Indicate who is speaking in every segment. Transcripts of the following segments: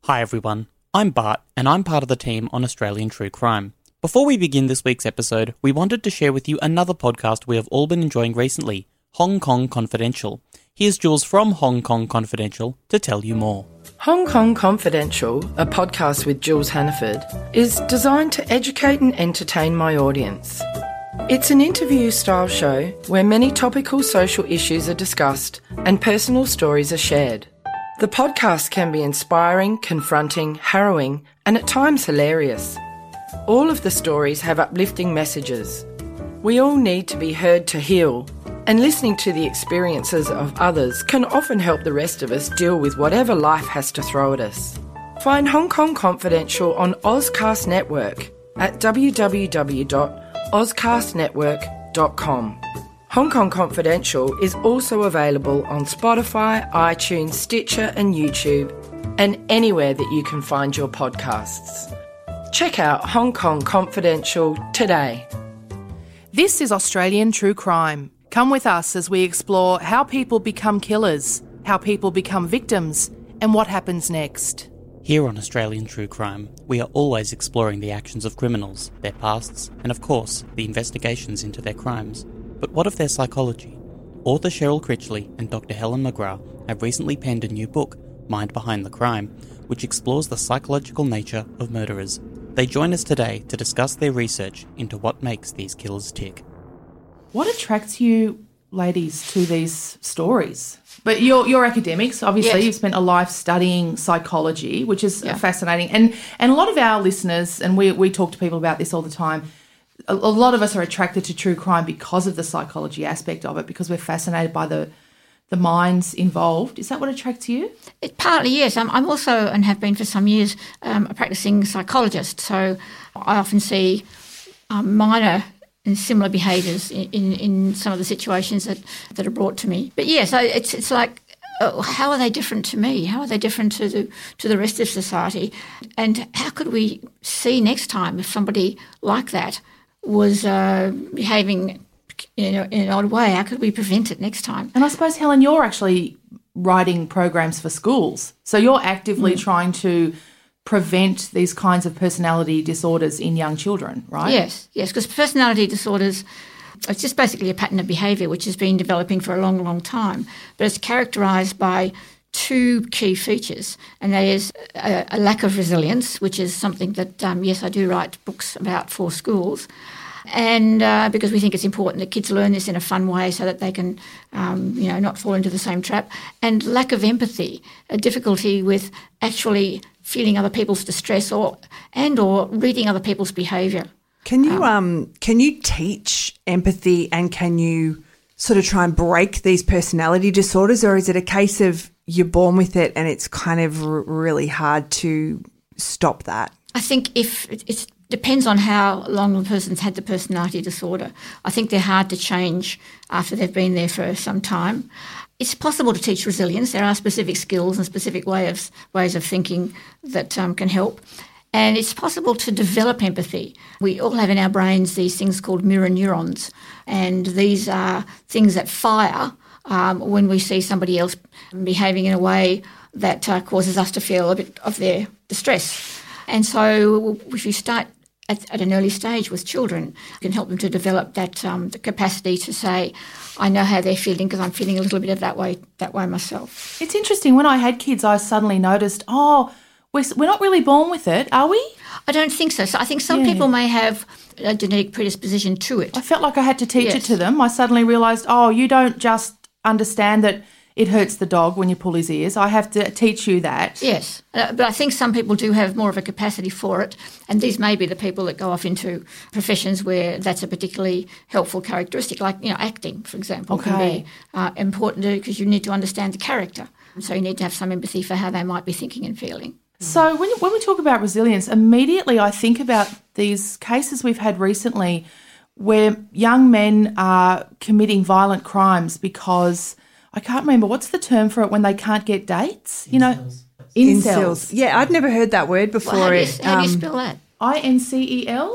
Speaker 1: Hi everyone, I'm Bart and I'm part of the team on Australian True Crime. Before we begin this week's episode, we wanted to share with you another podcast we have all been enjoying recently, Hong Kong Confidential. Here's Jules from Hong Kong Confidential to tell you more.
Speaker 2: Hong Kong Confidential, a podcast with Jules Hannaford, is designed to educate and entertain my audience. It's an interview-style show where many topical social issues are discussed and personal stories are shared. The podcast can be inspiring, confronting, harrowing, and at times hilarious. All of the stories have uplifting messages. We all need to be heard to heal, and listening to the experiences of others can often help the rest of us deal with whatever life has to throw at us. Find Hong Kong Confidential on Ozcast Network at www.ozcastnetwork.com. Hong Kong Confidential is also available on Spotify, iTunes, Stitcher and YouTube, and anywhere that you can find your podcasts. Check out Hong Kong Confidential today.
Speaker 3: This is Australian True Crime. Come with us as we explore how people become killers, how people become victims, and what happens next.
Speaker 1: Here on Australian True Crime, we are always exploring the actions of criminals, their pasts, and of course, the investigations into their crimes. But what of their psychology? Author Cheryl Critchley and Dr. Helen McGrath have recently penned a new book, Mind Behind the Crime, which explores the psychological nature of murderers. They join us today to discuss their research into what makes these killers tick.
Speaker 3: What attracts you, ladies, to these stories? But you're academics, obviously.
Speaker 4: Yes.
Speaker 3: You've spent a life studying psychology, which is fascinating. And a lot of our listeners, and we talk to people about this all the time, a lot of us are attracted to true crime because of the psychology aspect of it, because we're fascinated by the minds involved. Is that what attracts you?
Speaker 4: It partly, yes. I'm also, and have been for some years, a practicing psychologist. So I often see minor and similar behaviours in some of the situations that are brought to me. But yeah, so it's like, how are they different to me? How are they different to the rest of society? And how could we see next time if somebody like that was behaving in an odd way? How could we prevent it next time?
Speaker 3: And I suppose, Helen, you're actually writing programs for schools. So you're actively trying to prevent these kinds of personality disorders in young children, right?
Speaker 4: Yes, because personality disorders, it's just basically a pattern of behaviour which has been developing for a long, long time, but it's characterised by two key features, and that is a lack of resilience, which is something that, yes, I do write books about for schools, and because we think it's important that kids learn this in a fun way so that they can, not fall into the same trap, and lack of empathy, a difficulty with actually feeling other people's distress or reading other people's behaviour.
Speaker 5: Can you teach empathy, and can you sort of try and break these personality disorders, or is it a case of you're born with it and it's kind of really hard to stop that?
Speaker 4: I think if it depends on how long the person's had the personality disorder. I think they're hard to change after they've been there for some time. It's possible to teach resilience. There are specific skills and specific ways of thinking that can help. And it's possible to develop empathy. We all have in our brains these things called mirror neurons, and these are things that fire when we see somebody else behaving in a way that causes us to feel a bit of their distress. And so if you start at an early stage with children, you can help them to develop that the capacity to say, I know how they're feeling because I'm feeling a little bit of that way myself.
Speaker 3: It's interesting. When I had kids, I suddenly noticed, we're not really born with it, are we?
Speaker 4: I don't think so. So I think some people may have a genetic predisposition to it.
Speaker 3: I felt like I had to teach it to them. I suddenly realised, you don't just understand that it hurts the dog when you pull his ears. I have to teach you that.
Speaker 4: Yes, but I think some people do have more of a capacity for it, and these may be the people that go off into professions where that's a particularly helpful characteristic, like acting, for example, can be important because you need to understand the character. So you need to have some empathy for how they might be thinking and feeling.
Speaker 3: So when we talk about resilience, immediately I think about these cases we've had recently where young men are committing violent crimes because, I can't remember, what's the term for it when they can't get dates? Incels.
Speaker 5: Yeah, I'd never heard that word before.
Speaker 4: Well, how do you spell that?
Speaker 3: INCEL?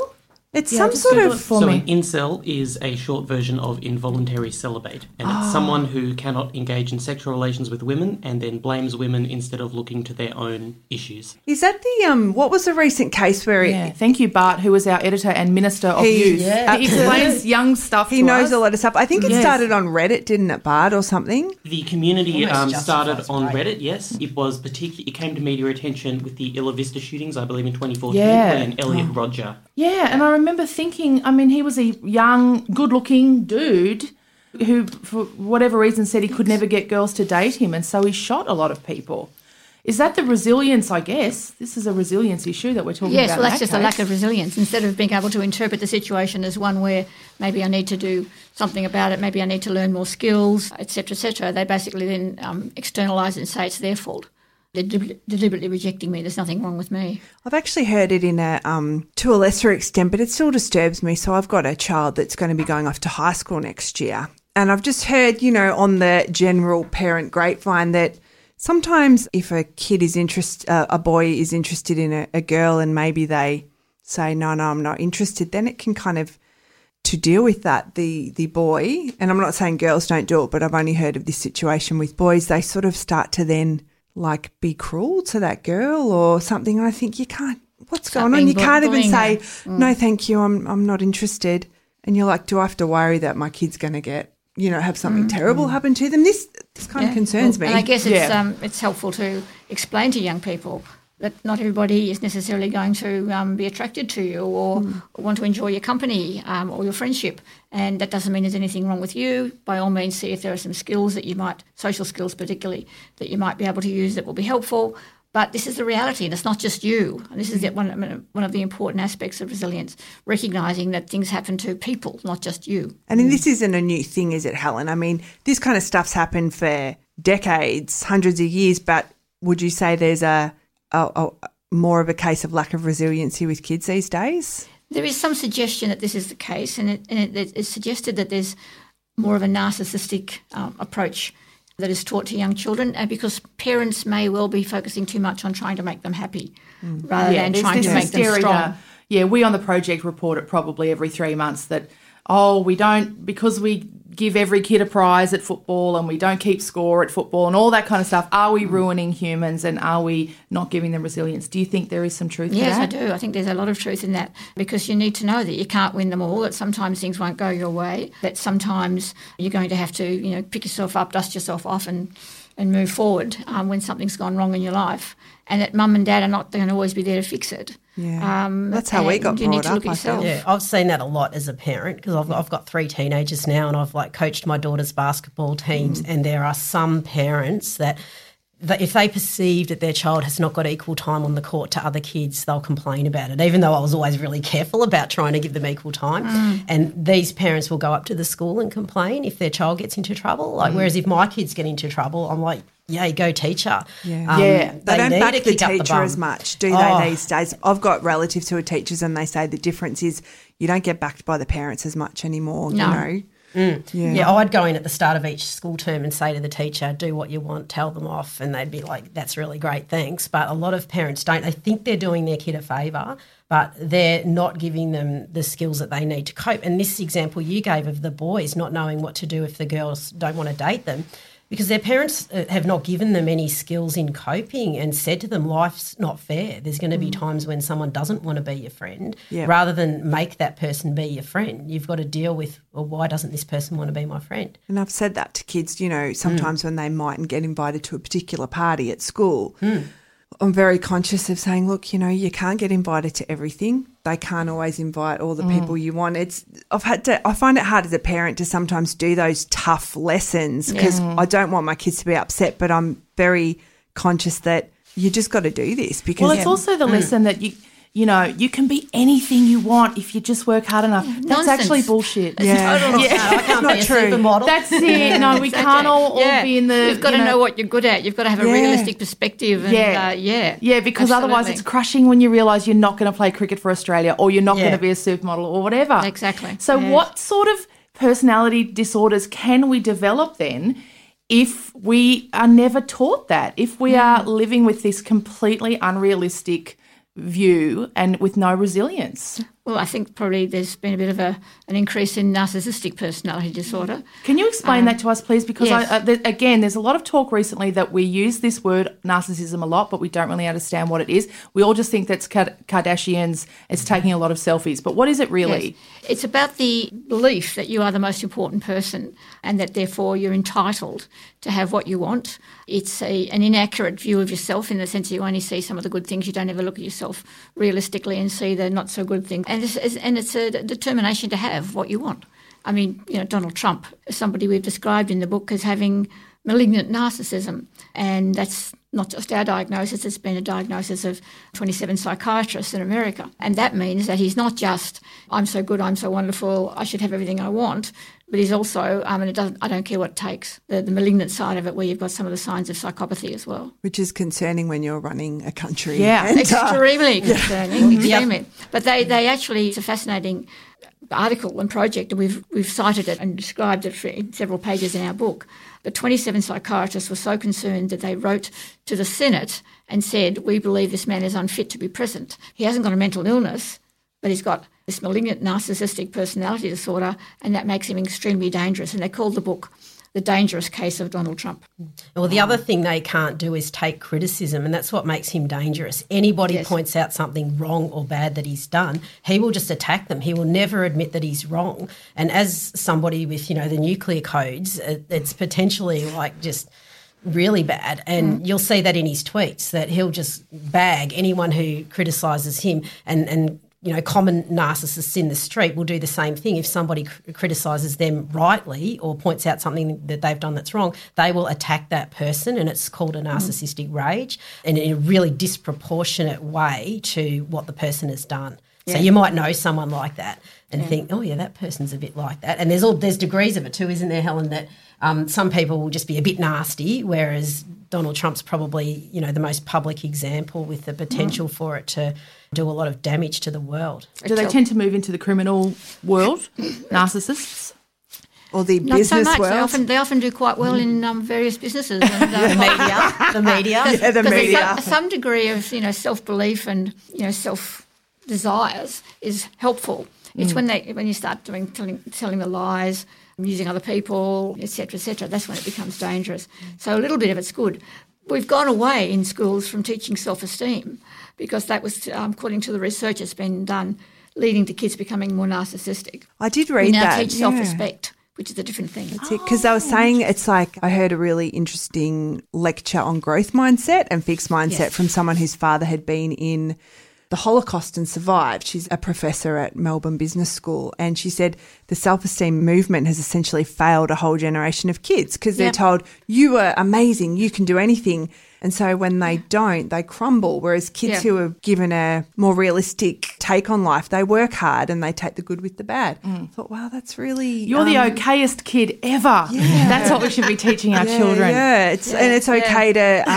Speaker 5: It's
Speaker 3: Yeah,
Speaker 5: some
Speaker 3: just
Speaker 5: sort
Speaker 3: Google
Speaker 5: of...
Speaker 3: it for
Speaker 1: So
Speaker 3: me.
Speaker 1: an incel is a short version of involuntary celibate, and it's someone who cannot engage in sexual relations with women and then blames women instead of looking to their own issues.
Speaker 5: Is that the... what was the recent case where
Speaker 3: Yeah, thank you, Bart, who was our editor and Minister of Youth.
Speaker 6: Yeah.
Speaker 3: He explains young stuff
Speaker 5: he
Speaker 3: to
Speaker 5: knows
Speaker 3: us.
Speaker 5: a lot of stuff? I think it
Speaker 3: Yes.
Speaker 5: started on Reddit, didn't it, Bart, or something?
Speaker 1: The community
Speaker 6: Almost
Speaker 1: started
Speaker 6: justifies
Speaker 1: on
Speaker 6: rape.
Speaker 1: Reddit, yes. It was it came to media attention with the Illa Vista shootings, I believe, in 2014,
Speaker 3: Yeah.
Speaker 1: when Elliot Rodger.
Speaker 3: Yeah, and I remember thinking, I mean, he was a young, good-looking dude who, for whatever reason, said he could never get girls to date him, and so he shot a lot of people. Is that the resilience, I guess? This is a resilience issue that we're talking
Speaker 4: Yes,
Speaker 3: about.
Speaker 4: well, that's
Speaker 3: in
Speaker 4: just
Speaker 3: that
Speaker 4: a lack
Speaker 3: case.
Speaker 4: of resilience. Instead of being able to interpret the situation as one where maybe I need to do something about it, maybe I need to learn more skills, etc., they basically then externalise it and say it's their fault. They're deliberately rejecting me. There's nothing wrong with me.
Speaker 5: I've actually heard it in a to a lesser extent, but it still disturbs me. So I've got a child that's going to be going off to high school next year. And I've just heard, on the general parent grapevine that sometimes if a kid is a boy is interested in a girl and maybe they say, no, I'm not interested, then it can kind of, to deal with that, the boy, and I'm not saying girls don't do it, but I've only heard of this situation with boys, they sort of start to then be cruel to that girl or something. And I think you can't, what's going on? You can't even say, no, thank you, I'm not interested. And you're like, do I have to worry that my kid's going to get, have something terrible happen to them? This kind of concerns me.
Speaker 4: And I guess it's helpful to explain to young people that not everybody is necessarily going to be attracted to you or want to enjoy your company or your friendship. And that doesn't mean there's anything wrong with you. By all means, see if there are some skills that you might, social skills particularly, that you might be able to use that will be helpful. But this is the reality, and it's not just you. And this is one of the important aspects of resilience, recognising that things happen to people, not just you.
Speaker 5: And this isn't a new thing, is it, Helen? I mean, this kind of stuff's happened for decades, hundreds of years, but would you say there's a more of a case of lack of resiliency with kids these days?
Speaker 4: There is some suggestion that this is the case, and it's suggested that there's more of a narcissistic approach that is taught to young children, because parents may well be focusing too much on trying to make them happy rather than trying to make them strong.
Speaker 3: Yeah, we on the project report it probably every 3 months that, we don't, because we give every kid a prize at football and we don't keep score at football and all that kind of stuff, are we ruining humans and are we not giving them resilience? Do you think there is some truth to that?
Speaker 4: Yes, I do. I think there's a lot of truth in that, because you need to know that you can't win them all, that sometimes things won't go your way, that sometimes you're going to have to, pick yourself up, dust yourself off and move forward when something's gone wrong in your life, and that mum and dad are not going to always be there to fix it.
Speaker 5: Yeah, that's how we got
Speaker 4: you need
Speaker 5: brought
Speaker 4: to look
Speaker 5: up,
Speaker 4: at yourself.
Speaker 6: Yeah, I've seen that a lot as a parent, because I've got 3 teenagers now, and I've coached my daughter's basketball teams, and there are some parents that if they perceive that their child has not got equal time on the court to other kids, they'll complain about it, even though I was always really careful about trying to give them equal time. And these parents will go up to the school and complain if their child gets into trouble. Whereas if my kids get into trouble, I'm like, yeah, go teacher.
Speaker 5: They don't
Speaker 6: need
Speaker 5: back
Speaker 6: to
Speaker 5: the
Speaker 6: kick up
Speaker 5: teacher
Speaker 6: bum.
Speaker 5: as much, do they, these days? I've got relatives who are teachers and they say the difference is you don't get backed by the parents as much anymore,
Speaker 4: No.
Speaker 6: Yeah, I'd go in at the start of each school term and say to the teacher, do what you want, tell them off, and they'd be like, that's really great, thanks. But a lot of parents don't. They think they're doing their kid a favour, but they're not giving them the skills that they need to cope. And this example you gave of the boys not knowing what to do if the girls don't want to date them, because their parents have not given them any skills in coping and said to them, life's not fair. There's going to be times when someone doesn't want to be your friend. Rather than make that person be your friend, you've got to deal with, well, why doesn't this person want to be my friend?
Speaker 5: And I've said that to kids, sometimes when they mightn't get invited to a particular party at school. I'm very conscious of saying, look, you can't get invited to everything. They can't always invite all the people you want. I find it hard as a parent to sometimes do those tough lessons because I don't want my kids to be upset, but I'm very conscious that you just got to do this because.
Speaker 3: Well, it's also the lesson that you can be anything you want if you just work hard enough. That's
Speaker 4: Nonsense.
Speaker 3: actually bullshit.
Speaker 6: I can't
Speaker 5: not
Speaker 6: be a
Speaker 5: true.
Speaker 6: supermodel.
Speaker 3: That's it. No, we can't all be in the.
Speaker 4: You've got to know what you're good at. You've got to have a realistic perspective. And,
Speaker 3: Yeah, because otherwise
Speaker 4: absolutely.
Speaker 3: it's crushing when you realise you're not going to play cricket for Australia or you're not going to be a supermodel or whatever.
Speaker 4: Exactly.
Speaker 3: So what sort of personality disorders can we develop then if we are never taught that, if we are living with this completely unrealistic view and with no resilience?
Speaker 4: Well, I think probably there's been a bit of an increase in narcissistic personality disorder.
Speaker 3: Can you explain that to us, please? Because,
Speaker 4: yes.
Speaker 3: Again, there's a lot of talk recently that we use this word narcissism a lot, but we don't really understand what it is. We all just think that's Kardashians, it's taking a lot of selfies. But what is it really?
Speaker 4: Yes. It's about the belief that you are the most important person and that therefore you're entitled to have what you want. It's an inaccurate view of yourself in the sense that you only see some of the good things. You don't ever look at yourself realistically and see the not so good things. And it's a determination to have what you want. I mean, Donald Trump is somebody we've described in the book as having malignant narcissism, and that's not just our diagnosis, it's been a diagnosis of 27 psychiatrists in America. And that means that he's not just, I'm so good, I'm so wonderful, I should have everything I want, but he's also, I don't care what it takes, the malignant side of it where you've got some of the signs of psychopathy as well.
Speaker 5: Which is concerning when you're running a country.
Speaker 3: Yeah.
Speaker 5: And,
Speaker 4: extremely concerning, extremely. But they actually, it's a fascinating article and project, and we've cited it and described it in several pages in our book. But 27 psychiatrists were so concerned that they wrote to the Senate and said, we believe this man is unfit to be president. He hasn't got a mental illness, but he's got this malignant narcissistic personality disorder, and that makes him extremely dangerous. And they called the book The Dangerous Case of Donald Trump.
Speaker 6: Well, the other thing they can't do is take criticism, and that's what makes him dangerous. Anybody points out something wrong or bad that he's done, he will just attack them. He will never admit that he's wrong. And as somebody with, the nuclear codes, it's potentially like just really bad. And you'll see that in his tweets, that he'll just bag anyone who criticises him, and common narcissists in the street will do the same thing. If somebody criticises them rightly or points out something that they've done that's wrong, they will attack that person, and it's called a narcissistic rage, and in a really disproportionate way to what the person has done. Yeah. So you might know someone like that and think, oh, yeah, that person's a bit like that. And there's degrees of it too, isn't there, Helen, that some people will just be a bit nasty, whereas Donald Trump's probably, the most public example with the potential for it to do a lot of damage to the world.
Speaker 3: Do they tend to move into the criminal world, narcissists?
Speaker 5: Or the
Speaker 4: Not
Speaker 5: business
Speaker 4: so much.
Speaker 5: world?
Speaker 4: They often do quite well in various businesses. And,
Speaker 6: The media.
Speaker 5: Yeah, the media.
Speaker 4: Some degree of self-belief and self-desires is helpful. It's when you start telling the lies, using other people, etc., that's when it becomes dangerous. So a little bit of it's good. We've gone away in schools from teaching self-esteem because that was, according to the research that's been done, leading to kids becoming more narcissistic.
Speaker 5: I did read
Speaker 4: we now
Speaker 5: that.
Speaker 4: teach self-respect, which is a different thing.
Speaker 5: That's it, because they were saying it's like I heard a really interesting lecture on growth mindset and fixed mindset from someone whose father had been in the Holocaust and survived. She's a professor at Melbourne Business School, and she said the self-esteem movement has essentially failed a whole generation of kids because they're told, you are amazing, you can do anything. And so when they don't, they crumble, whereas kids who are given a more realistic take on life, they work hard and they take the good with the bad. I thought, wow, that's really...
Speaker 3: You're the okayest kid ever. Yeah. That's what we should be teaching our children.
Speaker 5: Yeah, and it's okay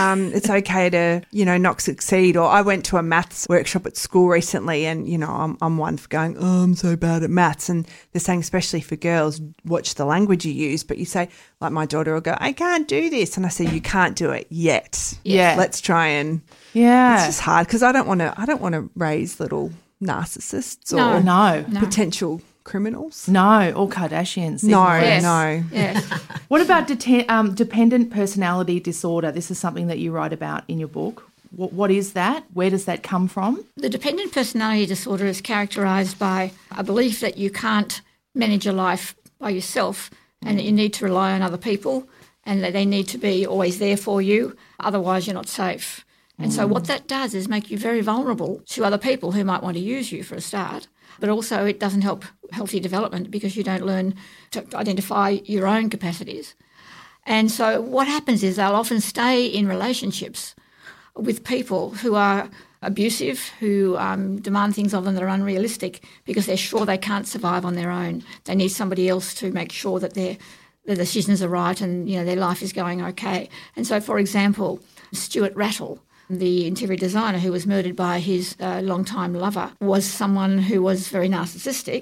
Speaker 5: to, not succeed. Or I went to a maths workshop at school recently, and, I'm one for going, oh, I'm so bad at maths. And they're saying, especially for girls, watch the language you use. But you say, like my daughter will go, I can't do this. And I say, you can't do it yet.
Speaker 3: Yeah.
Speaker 5: Let's try and it's just hard because I don't want to raise little narcissists or potential criminals.
Speaker 3: No, or Kardashians.
Speaker 5: No.
Speaker 4: Yes.
Speaker 3: What about dependent personality disorder? This is something that you write about in your book. What is that? Where does that come from?
Speaker 4: The dependent personality disorder is characterised by a belief that you can't manage your life by yourself and that you need to rely on other people and that they need to be always there for you, otherwise you're not safe. And so what that does is make you very vulnerable to other people who might want to use you for a start, but also it doesn't help healthy development because you don't learn to identify your own capacities. And so what happens is they'll often stay in relationships with people who are abusive, who demand things of them that are unrealistic because they're sure they can't survive on their own. They need somebody else to make sure that the decisions are right and their life is going okay. And so, for example, Stuart Rattle, the interior designer who was murdered by his longtime lover, was someone who was very narcissistic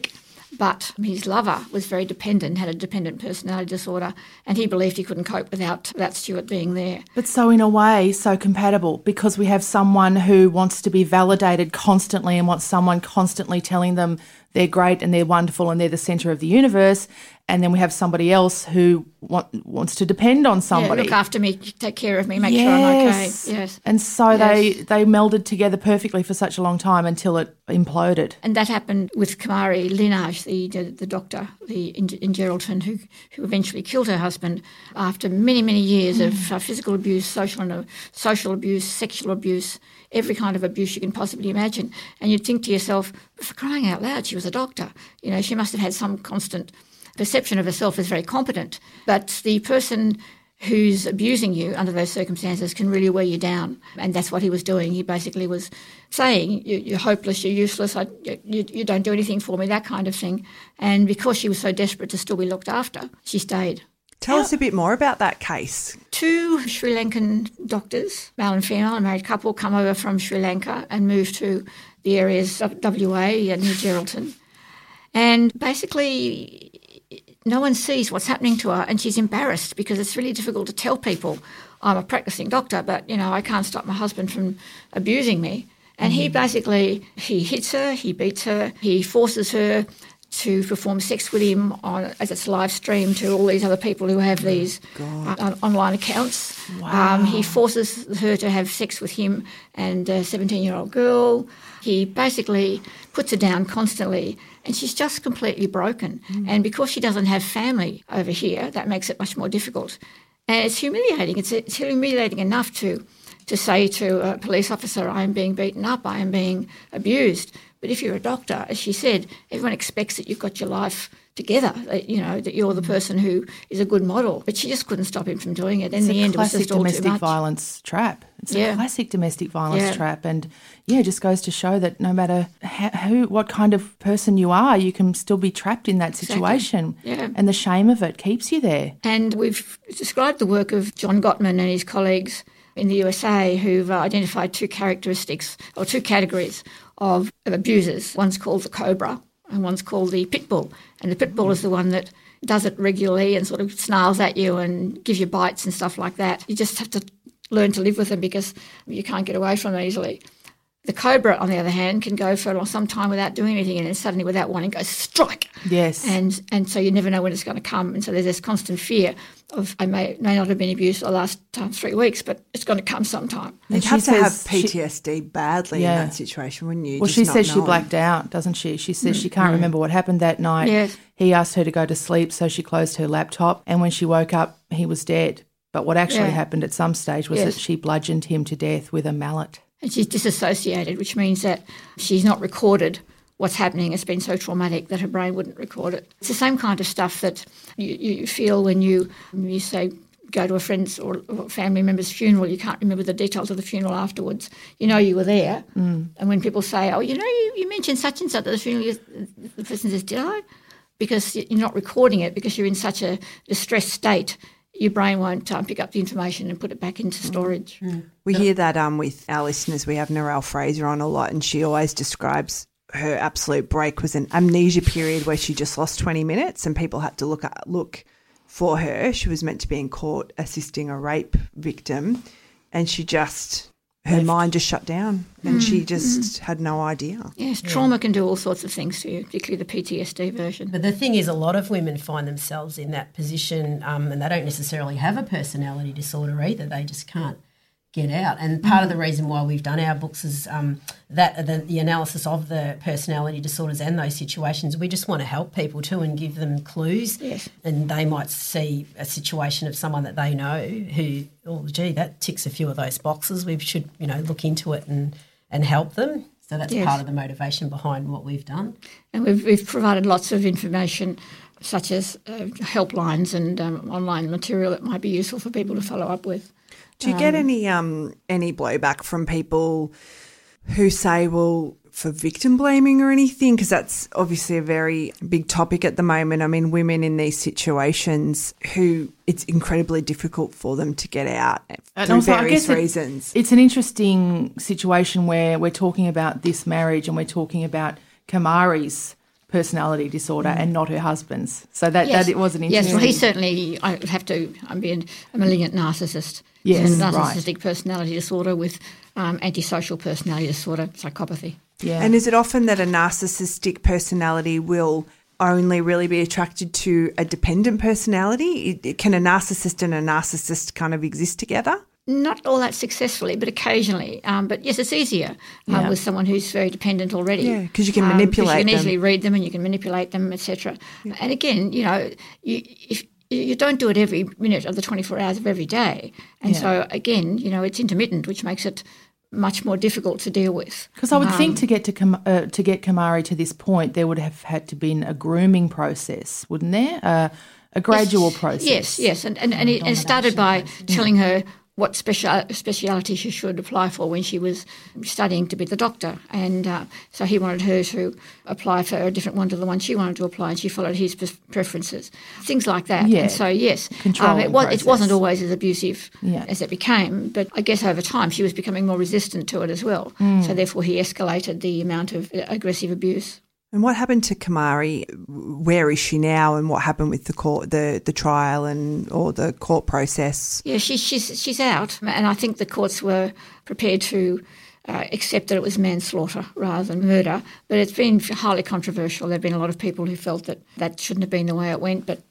Speaker 4: But his lover was very dependent, had a dependent personality disorder, and he believed he couldn't cope without Stuart being there.
Speaker 3: But so in a way, so compatible, because we have someone who wants to be validated constantly and wants someone constantly telling them they're great and they're wonderful and they're the centre of the universe. And then we have somebody else who wants to depend on somebody.
Speaker 4: Yeah, look after me, take care of me, make sure I'm okay. Yes.
Speaker 3: And so they melded together perfectly for such a long time until it imploded.
Speaker 4: And that happened with Kamari Linage, the doctor in Geraldton, who eventually killed her husband after many, many years of physical abuse, social abuse, sexual abuse, every kind of abuse you can possibly imagine. And you'd think to yourself, for crying out loud, she was a doctor. You know, she must have had some constant perception of herself as very competent. But the person who's abusing you under those circumstances can really wear you down. And that's what he was doing. He basically was saying, you're hopeless, you're useless, you don't do anything for me, that kind of thing. And because she was so desperate to still be looked after, she stayed.
Speaker 5: Tell us a bit more about that case.
Speaker 4: 2 Sri Lankan doctors, male and female, a married couple, come over from Sri Lanka and move to the areas of WA near Geraldton. And basically no one sees what's happening to her, and she's embarrassed because it's really difficult to tell people, I'm a practicing doctor, but, you know, I can't stop my husband from abusing me. And he hits her, he beats her, he forces her to perform sex with him as it's live streamed to all these other people who have these online accounts.
Speaker 3: Wow.
Speaker 4: He forces her to have sex with him and a 17-year-old girl. He basically puts her down constantly, and she's just completely broken. And because she doesn't have family over here, that makes it much more difficult. And it's humiliating. It's humiliating enough to say to a police officer, I am being beaten up, I am being abused. But if you're a doctor, as she said, everyone expects that you've got your life together, that you're the person who is a good model. But she just couldn't stop him from doing it. In the end, it was just all too much.
Speaker 3: It's a classic domestic violence trap. It's a classic domestic violence trap. And, it just goes to show that no matter what kind of person you are, you can still be trapped in that situation.
Speaker 4: Exactly. Yeah.
Speaker 3: And the shame of it keeps you there.
Speaker 4: And we've described the work of John Gottman and his colleagues in the USA who've identified 2 characteristics or 2 categories of abusers. One's called the cobra and one's called the pit bull. And the pit bull is the one that does it regularly and sort of snarls at you and gives you bites and stuff like that. You just have to learn to live with them because you can't get away from them easily. The cobra, on the other hand, can go for some time without doing anything and then suddenly without warning goes, strike!
Speaker 3: Yes.
Speaker 4: And so you never know when it's going to come. And so there's this constant fear of I may not have been abused for the last 3 weeks, but it's going to come sometime.
Speaker 5: You'd have to have PTSD badly in that situation, wouldn't you?
Speaker 3: Well, she says she blacked out, doesn't she? She says she can't remember what happened that night.
Speaker 4: Yes.
Speaker 3: He asked her to go to sleep, so she closed her laptop, and when she woke up, he was dead. But what actually happened at some stage was that she bludgeoned him to death with a mallet.
Speaker 4: And she's disassociated, which means that she's not recorded what's happening. It's been so traumatic that her brain wouldn't record it. It's the same kind of stuff that you feel when you say go to a friend's or family member's funeral. You can't remember the details of the funeral afterwards. You know you were there. And when people say, you mentioned such and such at the funeral, the person says, did I? Because you're not recording it because you're in such a distressed state. Your brain won't pick up the information and put it back into storage.
Speaker 5: We hear that with our listeners. We have Narelle Fraser on a lot, and she always describes her absolute break was an amnesia period where she just lost 20 minutes and people had to look for her. She was meant to be in court assisting a rape victim, and her mind just shut down and she just had no idea.
Speaker 4: Yes, trauma can do all sorts of things to you, particularly the PTSD version.
Speaker 6: But the thing is, a lot of women find themselves in that position and they don't necessarily have a personality disorder either. They just can't get out. And part of the reason why we've done our books is the analysis of the personality disorders and those situations. We just want to help people too and give them clues.
Speaker 4: Yes.
Speaker 6: And they might see a situation of someone that they know who, that ticks a few of those boxes. We should, look into it and help them. So that's part of the motivation behind what we've done.
Speaker 4: And we've provided lots of information such as helplines and online material that might be useful for people to follow up with.
Speaker 5: Do you get any blowback from people who say, well, for victim blaming or anything? Because that's obviously a very big topic at the moment. I mean, women in these situations who it's incredibly difficult for them to get out through various reasons.
Speaker 3: It's an interesting situation where we're talking about this marriage and we're talking about Kamari's personality disorder and not her husband's. So that it was an interesting...
Speaker 4: Yes, well, he certainly, I would have to be a malignant narcissist.
Speaker 3: Yes,
Speaker 4: narcissistic personality disorder with antisocial personality disorder, psychopathy.
Speaker 3: Yeah.
Speaker 5: And is it often that a narcissistic personality will only really be attracted to a dependent personality? Can a narcissist and a narcissist kind of exist together?
Speaker 4: Not all that successfully, but occasionally. But yes, it's easier with someone who's very dependent already.
Speaker 5: Yeah, because you can manipulate them.
Speaker 4: You can easily read them and you can manipulate them, etc. Yeah. And again, if you don't do it every minute of the 24 hours of every day. And so, again, it's intermittent, which makes it much more difficult to deal with.
Speaker 3: Because I would think to get Kamari to this point, there would have had to been a grooming process, wouldn't there? A gradual process.
Speaker 4: Yes. And it started by telling her what speciality she should apply for when she was studying to be the doctor. And so he wanted her to apply for a different one to the one she wanted to apply, and she followed his preferences. Things like that.
Speaker 3: Yeah.
Speaker 4: And so, yes, it wasn't always as abusive as it became, but I guess over time she was becoming more resistant to it as well. So therefore he escalated the amount of aggressive abuse.
Speaker 5: And what happened to Kamari? Where is she now, and what happened with the court, the trial, or the court process?
Speaker 4: Yeah, she's out, and I think the courts were prepared to accept that it was manslaughter rather than murder. But it's been highly controversial. There have been a lot of people who felt that shouldn't have been the way it went, but.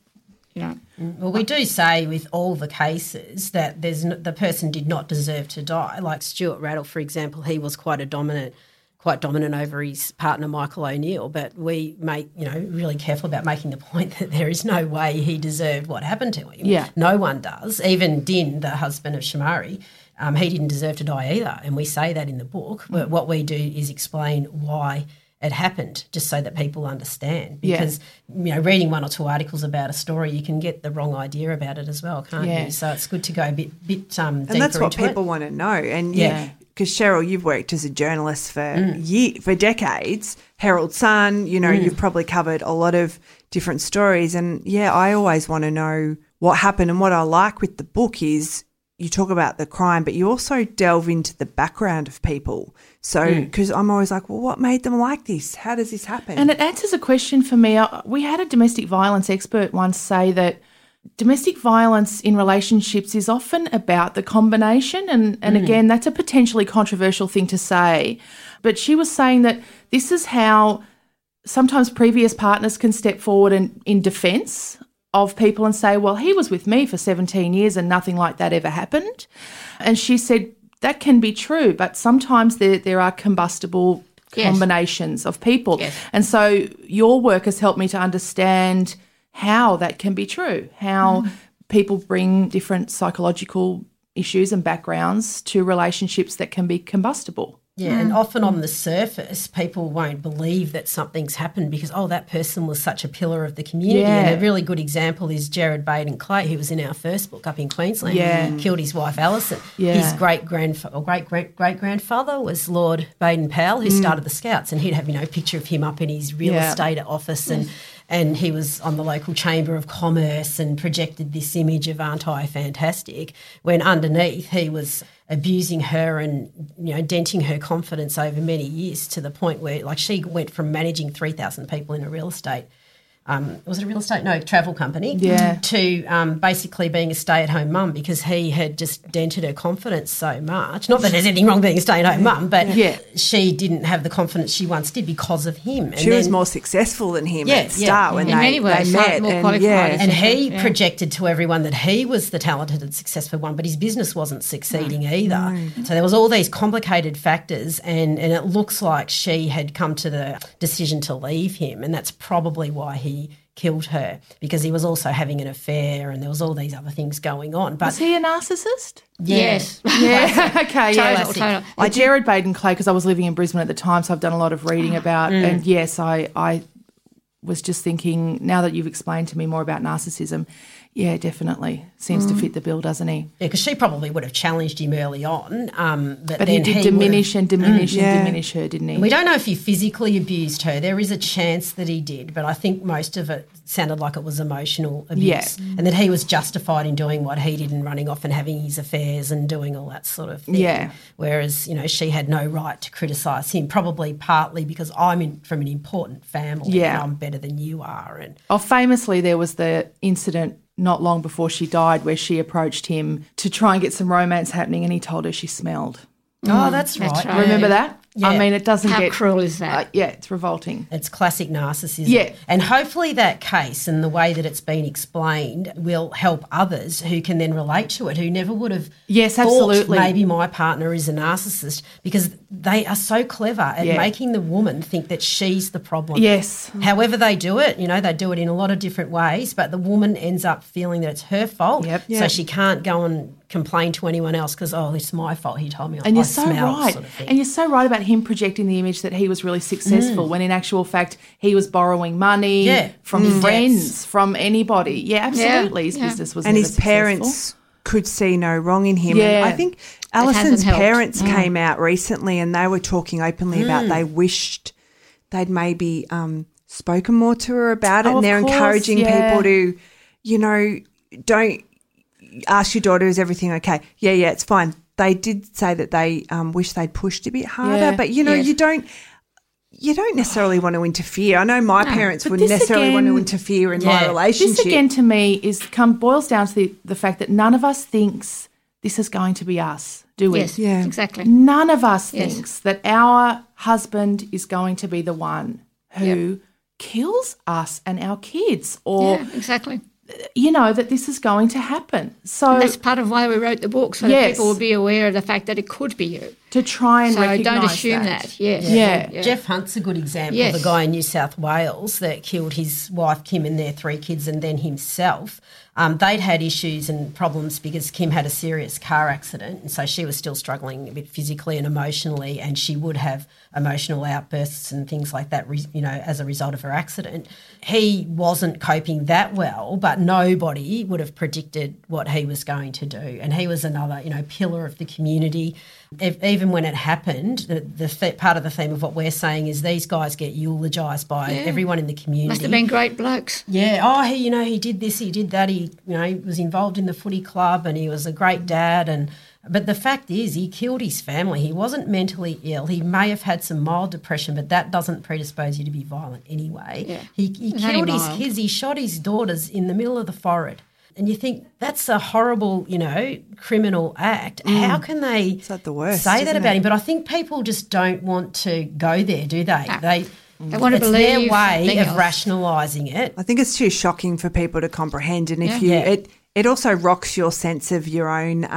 Speaker 6: Well, we do say with all the cases that the person did not deserve to die. Like Stuart Rattle, for example, he was quite dominant over his partner Michael O'Neill, but we make really careful about making the point that there is no way he deserved what happened to him.
Speaker 3: Yeah.
Speaker 6: No one does. Even Din, the husband of Shamari, he didn't deserve to die either, and we say that in the book. But what we do is explain why it happened, just so that people understand. Because reading one or two articles about a story, you can get the wrong idea about it as well, can't you? So it's good to go a bit deeper into it.
Speaker 5: And that's what people want to know. And because Cheryl, you've worked as a journalist for decades. Herald Sun, you've probably covered a lot of different stories. And I always want to know what happened. And what I like with the book is you talk about the crime, but you also delve into the background of people. So, because I'm always like, well, what made them like this? How does this happen?
Speaker 3: And it answers a question for me. We had a domestic violence expert once say that domestic violence in relationships is often about the combination. And again, that's a potentially controversial thing to say. But she was saying that this is how sometimes previous partners can step forward in defence of people and say, well, he was with me for 17 years and nothing like that ever happened. And she said that can be true, but sometimes there are combustible combinations of people. Yes. And so your work has helped me to understand how that can be true, how people bring different psychological issues and backgrounds to relationships that can be combustible.
Speaker 6: Yeah, and often on the surface, people won't believe that something's happened because, that person was such a pillar of the community. Yeah. And a really good example is Gerard Baden Clay, who was in our first book up in Queensland, killed his wife Alison. Yeah. His great-great-grandfather was Lord Baden-Powell, who started the Scouts, and he'd have, a picture of him up in his real estate office and he was on the local Chamber of Commerce and projected this image of anti-fantastic when underneath he was abusing her and, denting her confidence over many years to the point where, she went from managing 3,000 people in a real estate was it a real estate? No, travel company.
Speaker 3: Yeah.
Speaker 6: To basically being a stay-at-home mum because he had just dented her confidence so much. Not that there's anything wrong being a stay-at-home mum, but she didn't have the confidence she once did because of him.
Speaker 5: She was more successful than him at the start when they met.
Speaker 6: And he projected to everyone that he was the talented and successful one, but his business wasn't succeeding either. No. So there was all these complicated factors and it looks like she had come to the decision to leave him, and that's probably why he killed her, because he was also having an affair and there was all these other things going on. But
Speaker 3: was he a narcissist?
Speaker 4: Yes.
Speaker 3: Yeah. Okay.
Speaker 4: Total.
Speaker 3: Gerard Baden Clay, because I was living in Brisbane at the time, so I've done a lot of reading about. And yes, I was just thinking, now that you've explained to me more about narcissism, yeah, definitely seems to fit the bill, doesn't he?
Speaker 6: Yeah, because she probably would have challenged him early on. But
Speaker 3: he
Speaker 6: then
Speaker 3: did diminish and diminish and diminish her, didn't he?
Speaker 6: We don't know if he physically abused her. There is a chance that he did, but I think most of it sounded like it was emotional abuse, and that he was justified in doing what he did and running off and having his affairs and doing all that sort of thing.
Speaker 3: Yeah.
Speaker 6: Whereas, she had no right to criticise him, probably partly because I'm from an important family and I'm better than you are. And
Speaker 3: famously, there was the incident not long before she died where she approached him to try and get some romance happening, and he told her she smelled.
Speaker 6: Oh, that's right.
Speaker 3: Remember that?
Speaker 6: Yeah.
Speaker 3: I mean, it doesn't
Speaker 4: How cruel is that?
Speaker 3: Yeah, it's revolting.
Speaker 6: It's classic narcissism.
Speaker 3: Yeah.
Speaker 6: And hopefully that case and the way that it's been explained will help others who can then relate to it, who never would have thought maybe my partner is a narcissist, because they are so clever at making the woman think that she's the problem.
Speaker 3: Yes.
Speaker 6: However they do it, they do it in a lot of different ways, but the woman ends up feeling that it's her fault. So she can't go and complain to anyone else because, it's my fault. He told me
Speaker 3: and
Speaker 6: I
Speaker 3: you're so
Speaker 6: smell,
Speaker 3: right.
Speaker 6: sort of thing.
Speaker 3: And you're so right about him projecting the image that he was really successful when in actual fact he was borrowing money from friends, from anybody. Yeah, absolutely. His business was
Speaker 5: and
Speaker 3: never
Speaker 5: his parents
Speaker 3: successful.
Speaker 5: could see no wrong in him.
Speaker 3: Yeah.
Speaker 5: And I think Alison's
Speaker 4: helped.
Speaker 5: parents came out recently and they were talking openly about they wished they'd maybe spoken more to her about it, and they're encouraging people to, don't ask your daughter, is everything okay? Yeah, it's fine. They did say that they wish they'd pushed a bit harder, but you don't necessarily want to interfere. I know my parents wouldn't necessarily want to interfere in my relationship.
Speaker 3: This again to me boils down to the fact that none of us thinks this is going to be us, do we?
Speaker 4: Yes, exactly.
Speaker 3: None of us thinks that our husband is going to be the one who kills us and our kids, or
Speaker 4: exactly.
Speaker 3: That this is going to happen. So
Speaker 4: and that's part of why we wrote the book, so that people will be aware of the fact that it could be you.
Speaker 3: To try and recognise
Speaker 4: don't assume that. Yes.
Speaker 3: Yeah.
Speaker 6: Jeff Hunt's a good example of a guy in New South Wales that killed his wife Kim and their 3 kids and then himself. They'd had issues and problems because Kim had a serious car accident, and so she was still struggling a bit physically and emotionally, and she would have emotional outbursts and things like that, as a result of her accident. He wasn't coping that well, but nobody would have predicted what he was going to do. And he was another, pillar of the community. Even when it happened, the part of the theme of what we're saying is these guys get eulogised by everyone in the community.
Speaker 4: Must have been great blokes.
Speaker 6: Yeah. Oh, he did this, he did that. He was involved in the footy club and he was a great dad. But the fact is he killed his family. He wasn't mentally ill. He may have had some mild depression, but that doesn't predispose you to be violent anyway.
Speaker 4: Yeah.
Speaker 6: He killed his kids. He shot his daughters in the middle of the forehead. And you think that's a horrible, criminal act. How can they
Speaker 5: the worst,
Speaker 6: say that about him? But I think people just don't want to go there, do they?
Speaker 4: No.
Speaker 6: They
Speaker 4: want to believe
Speaker 6: their way of
Speaker 4: else.
Speaker 6: rationalising it.
Speaker 5: I think it's too shocking for people to comprehend, and if it also rocks your sense of your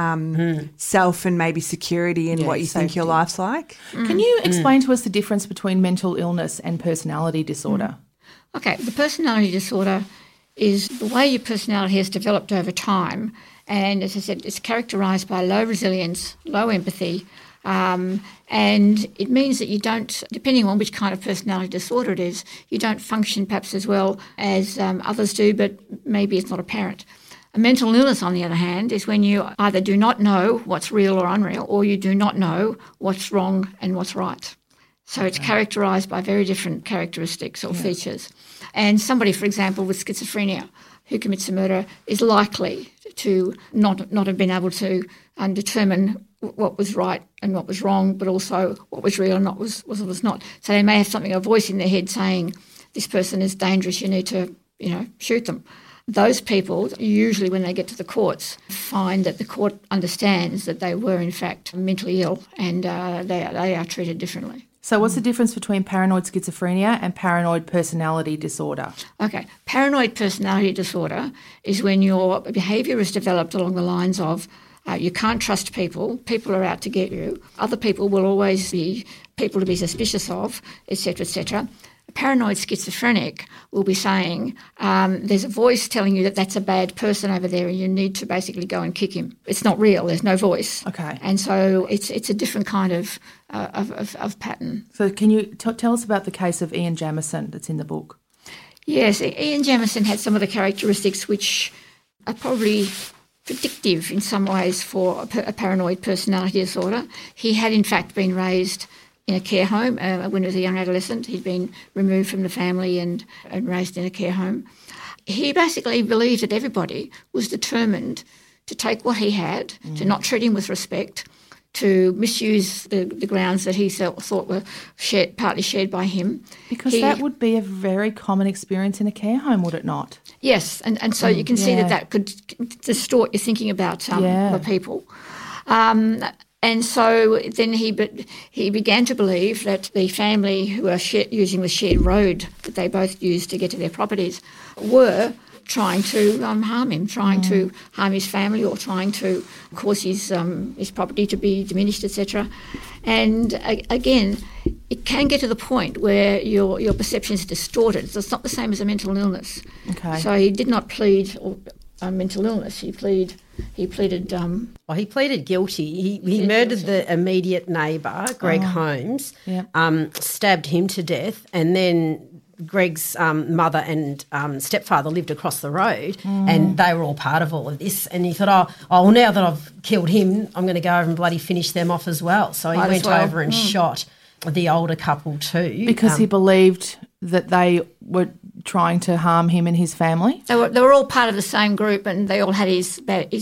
Speaker 5: own self and maybe security in what you think your life's like.
Speaker 3: Can you explain to us the difference between mental illness and personality disorder?
Speaker 4: Okay, the personality disorder is the way your personality has developed over time, and as I said, it's characterised by low resilience, low empathy, and it means that you don't, depending on which kind of personality disorder it is, you don't function perhaps as well as others do, but maybe it's not apparent. A mental illness, on the other hand, is when you either do not know what's real or unreal, or you do not know what's wrong and what's right. So it's characterised by very different characteristics or features. And somebody, for example, with schizophrenia who commits a murder is likely to not have been able to determine what was right and what was wrong, but also what was real and what was not. So they may have a voice in their head saying, this person is dangerous, you need to, shoot them. Those people, usually when they get to the courts, find that the court understands that they were in fact mentally ill and they are treated differently.
Speaker 3: So what's the difference between paranoid schizophrenia and paranoid personality disorder?
Speaker 4: Okay, paranoid personality disorder is when your behaviour is developed along the lines of you can't trust people are out to get you, other people will always be people to be suspicious of, etc., etc. A paranoid schizophrenic will be saying there's a voice telling you that that's a bad person over there and you need to basically go and kick him. It's not real. There's no voice.
Speaker 3: Okay.
Speaker 4: And so it's a different kind of pattern.
Speaker 3: So can you tell us about the case of Ian Jamieson that's in the book?
Speaker 4: Yes, Ian Jamieson had some of the characteristics which are probably predictive in some ways for a paranoid personality disorder. He had in fact been raised in a care home when he was a young adolescent. He'd been removed from the family and raised in a care home. He basically believed that everybody was determined to take what he had, to not treat him with respect, to misuse the grounds that he thought were partly shared by him.
Speaker 3: Because that would be a very common experience in a care home, would it not?
Speaker 4: Yes, and so you can see that could distort your thinking about other people. And so then he began to believe that the family who are using the shared road that they both used to get to their properties were trying to harm him, trying to harm his family, or trying to cause his property to be diminished, etc. And again, it can get to the point where your perception is distorted. So it's not the same as a mental illness.
Speaker 3: Okay.
Speaker 4: So he did not plead mental illness. He pleaded. He pleaded
Speaker 6: guilty. He murdered the immediate neighbour, Greg Holmes. Yep. Stabbed him to death, and then Greg's mother and stepfather lived across the road, and they were all part of all of this. And he thought, well, now that I've killed him, I'm going to go over and bloody finish them off as well. So he went over and shot the older couple too.
Speaker 3: Because he believed that they were trying to harm him and his family?
Speaker 4: They were all part of the same group, and they all had his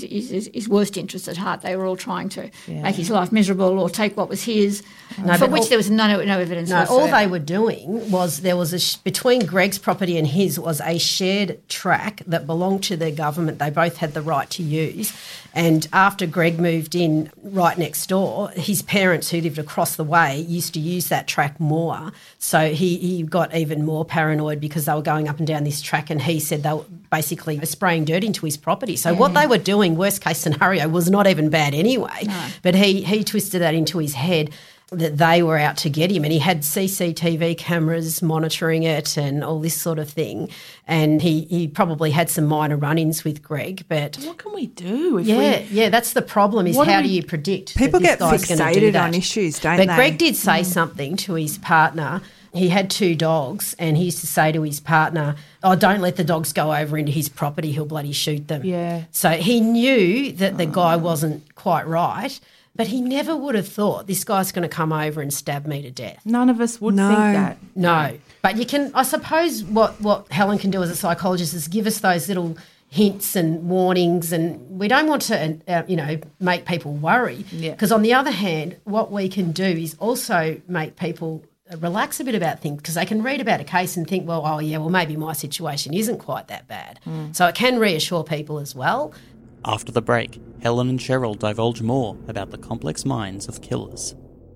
Speaker 4: worst interests at heart. They were all trying to make his life miserable or take what was his, for which there was no evidence.
Speaker 6: No, all they were doing was there was between Greg's property and his was a shared track that belonged to the government. They both had the right to use. And after Greg moved in right next door, his parents who lived across the way used to use that track more. So he got even more paranoid because they were going up and down this track, and he said they were basically spraying dirt into his property. So what they were doing, worst case scenario, was not even bad anyway. No. But he twisted that into his head that they were out to get him, and he had CCTV cameras monitoring it and all this sort of thing. And he probably had some minor run-ins with Greg. But
Speaker 3: what can we do?
Speaker 6: That's the problem, is how do you predict
Speaker 5: people
Speaker 6: that this
Speaker 5: get
Speaker 6: guy's gonna do that?
Speaker 5: on issues, don't they?
Speaker 6: But Greg did say something to his partner. He had 2 dogs, and he used to say to his partner, don't let the dogs go over into his property, he'll bloody shoot them.
Speaker 3: Yeah.
Speaker 6: So he knew that the guy wasn't quite right, but he never would have thought this guy's going to come over and stab me to death.
Speaker 3: None of us would think that.
Speaker 6: No. But you can, I suppose what Helen can do as a psychologist is give us those little hints and warnings, and we don't want to, make people worry. Because on the other hand, what we can do is also make people relax a bit about things, because they can read about a case and think, well, maybe my situation isn't quite that bad. So it can reassure people as well.
Speaker 1: After the break, Helen and Cheryl divulge more about the complex minds of killers.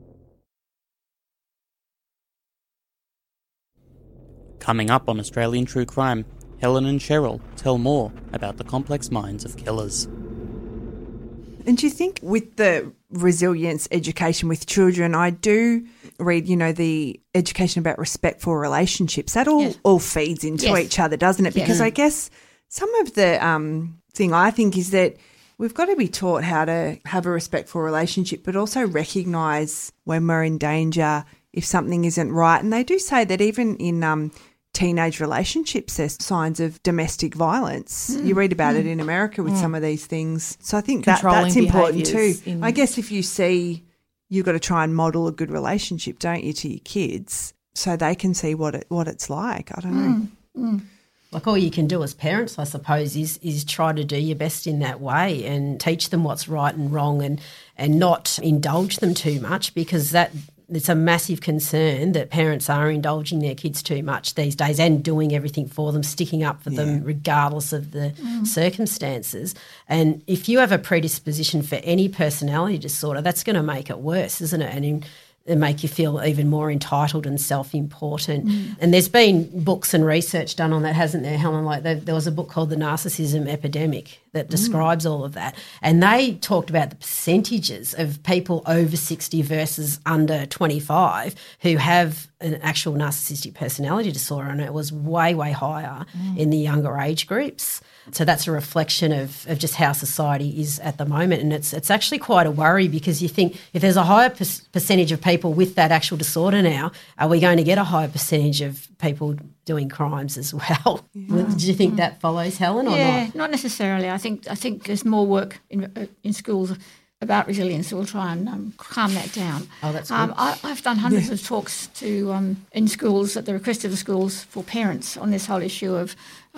Speaker 1: Coming up on Australian True Crime, Helen and Cheryl tell more about the complex minds of killers.
Speaker 5: And do you think with the resilience education with children, I do read, the education about respectful relationships, that all feeds into each other, doesn't it? Because I guess some of the thing I think is that we've got to be taught how to have a respectful relationship, but also recognise when we're in danger, if something isn't right. And they do say that even in teenage relationships, there's signs of domestic violence. You read about it in America with some of these things. So I think that's important too. I guess if you see, you've got to try and model a good relationship, don't you, to your kids, so they can see what it's like. I don't know.
Speaker 6: Like, all you can do as parents, I suppose, is try to do your best in that way and teach them what's right and wrong, and not indulge them too much, because it's a massive concern that parents are indulging their kids too much these days and doing everything for them, sticking up for them regardless of the circumstances. And if you have a predisposition for any personality disorder, that's going to make it worse, isn't it? And make you feel even more entitled and self-important. And there's been books and research done on that, hasn't there, Helen? Like there was a book called The Narcissism Epidemic that describes all of that. And they talked about the percentages of people over 60 versus under 25 who have an actual narcissistic personality disorder, and it was way, way higher in the younger age groups. So that's a reflection of just how society is at the moment. And it's actually quite a worry, because you think if there's a higher percentage of people people with that actual disorder now, are we going to get a higher percentage of people doing crimes as well? Yeah. Do you think that follows, Helen, or not?
Speaker 4: Yeah, not necessarily. I think there's more work in schools about resilience, so we'll try and calm that down.
Speaker 6: Oh, that's good.
Speaker 4: I've done hundreds of talks in schools at the request of the schools for parents on this whole issue of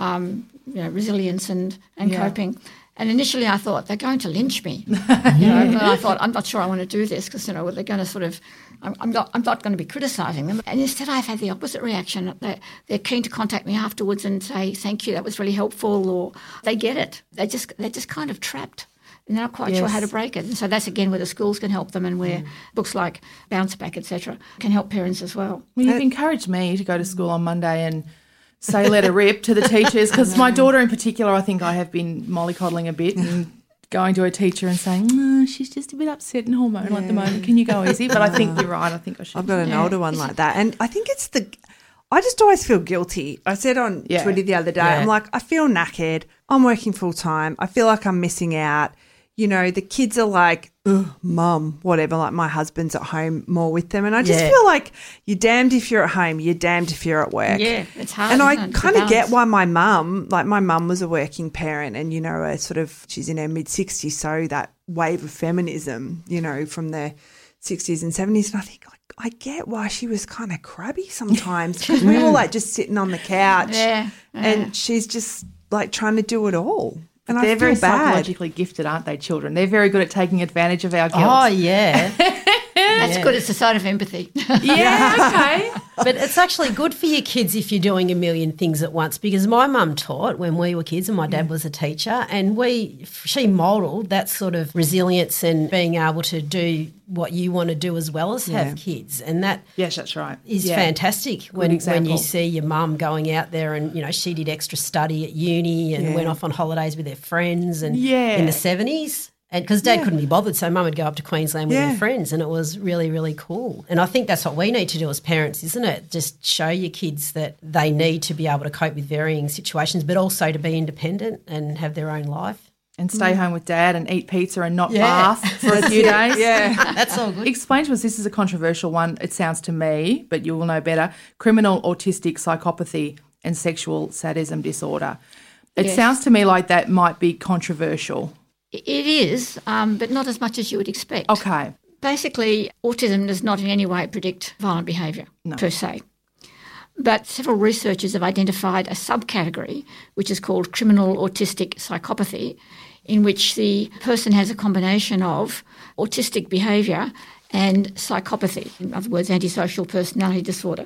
Speaker 4: resilience and coping. And initially I thought, they're going to lynch me. But I thought, I'm not sure I want to do this because, they're going to sort of, I'm not going to be criticising them. And instead I've had the opposite reaction. They're keen to contact me afterwards and say, thank you, that was really helpful, or they get it. They're just kind of trapped. And they're not quite sure how to break it. And so that's, again, where the schools can help them and where books like Bounce Back, etc., can help parents as well.
Speaker 3: Well, you've encouraged me to go to school on Monday and say let her rip to the teachers, because my daughter in particular, I think I have been mollycoddling a bit and going to her teacher and saying, she's just a bit upset and hormonal at the moment. Can you go easy? But I think you're right. I think I should.
Speaker 5: I've got an older one like that. And I think it's I just always feel guilty. I said on Twitter the other day, I'm like, I feel knackered. I'm working full time. I feel like I'm missing out. The kids are like, mum, whatever, like my husband's at home more with them. And I just feel like you're damned if you're at home, you're damned if you're at work.
Speaker 4: Yeah, it's hard.
Speaker 5: And I kind of get why my mum was a working parent and, she's in her mid-60s, so that wave of feminism, from the 60s and 70s. And I think, I get why she was kind of crabby sometimes, because we were like just sitting on the couch and she's just like trying to do it all. And
Speaker 3: they're very psychologically gifted, aren't they, children? They're very good at taking advantage of our guilt.
Speaker 6: Oh, yeah.
Speaker 4: That's good. It's a sign of empathy.
Speaker 3: Okay.
Speaker 6: But it's actually good for your kids if you're doing a million things at once, because my mum taught when we were kids and my dad was a teacher, and she modelled that sort of resilience and being able to do what you want to do as well as have kids. And that
Speaker 3: that's right.
Speaker 6: is fantastic when you see your mum going out there and, she did extra study at uni and went off on holidays with her friends and in the 70s. And because Dad couldn't be bothered, so Mum would go up to Queensland with her friends, and it was really, really cool. And I think that's what we need to do as parents, isn't it? Just show your kids that they need to be able to cope with varying situations, but also to be independent and have their own life.
Speaker 3: And stay home with Dad and eat pizza and not bath for a few days.
Speaker 6: Yeah, that's all good.
Speaker 3: Explain to us, this is a controversial one, it sounds to me, but you will know better, criminal autistic psychopathy and sexual sadism disorder. It sounds to me like that might be controversial.
Speaker 4: It is, but not as much as you would expect.
Speaker 3: Okay.
Speaker 4: Basically, autism does not in any way predict violent behaviour per se. But several researchers have identified a subcategory, which is called criminal autistic psychopathy, in which the person has a combination of autistic behaviour and psychopathy, in other words, antisocial personality disorder.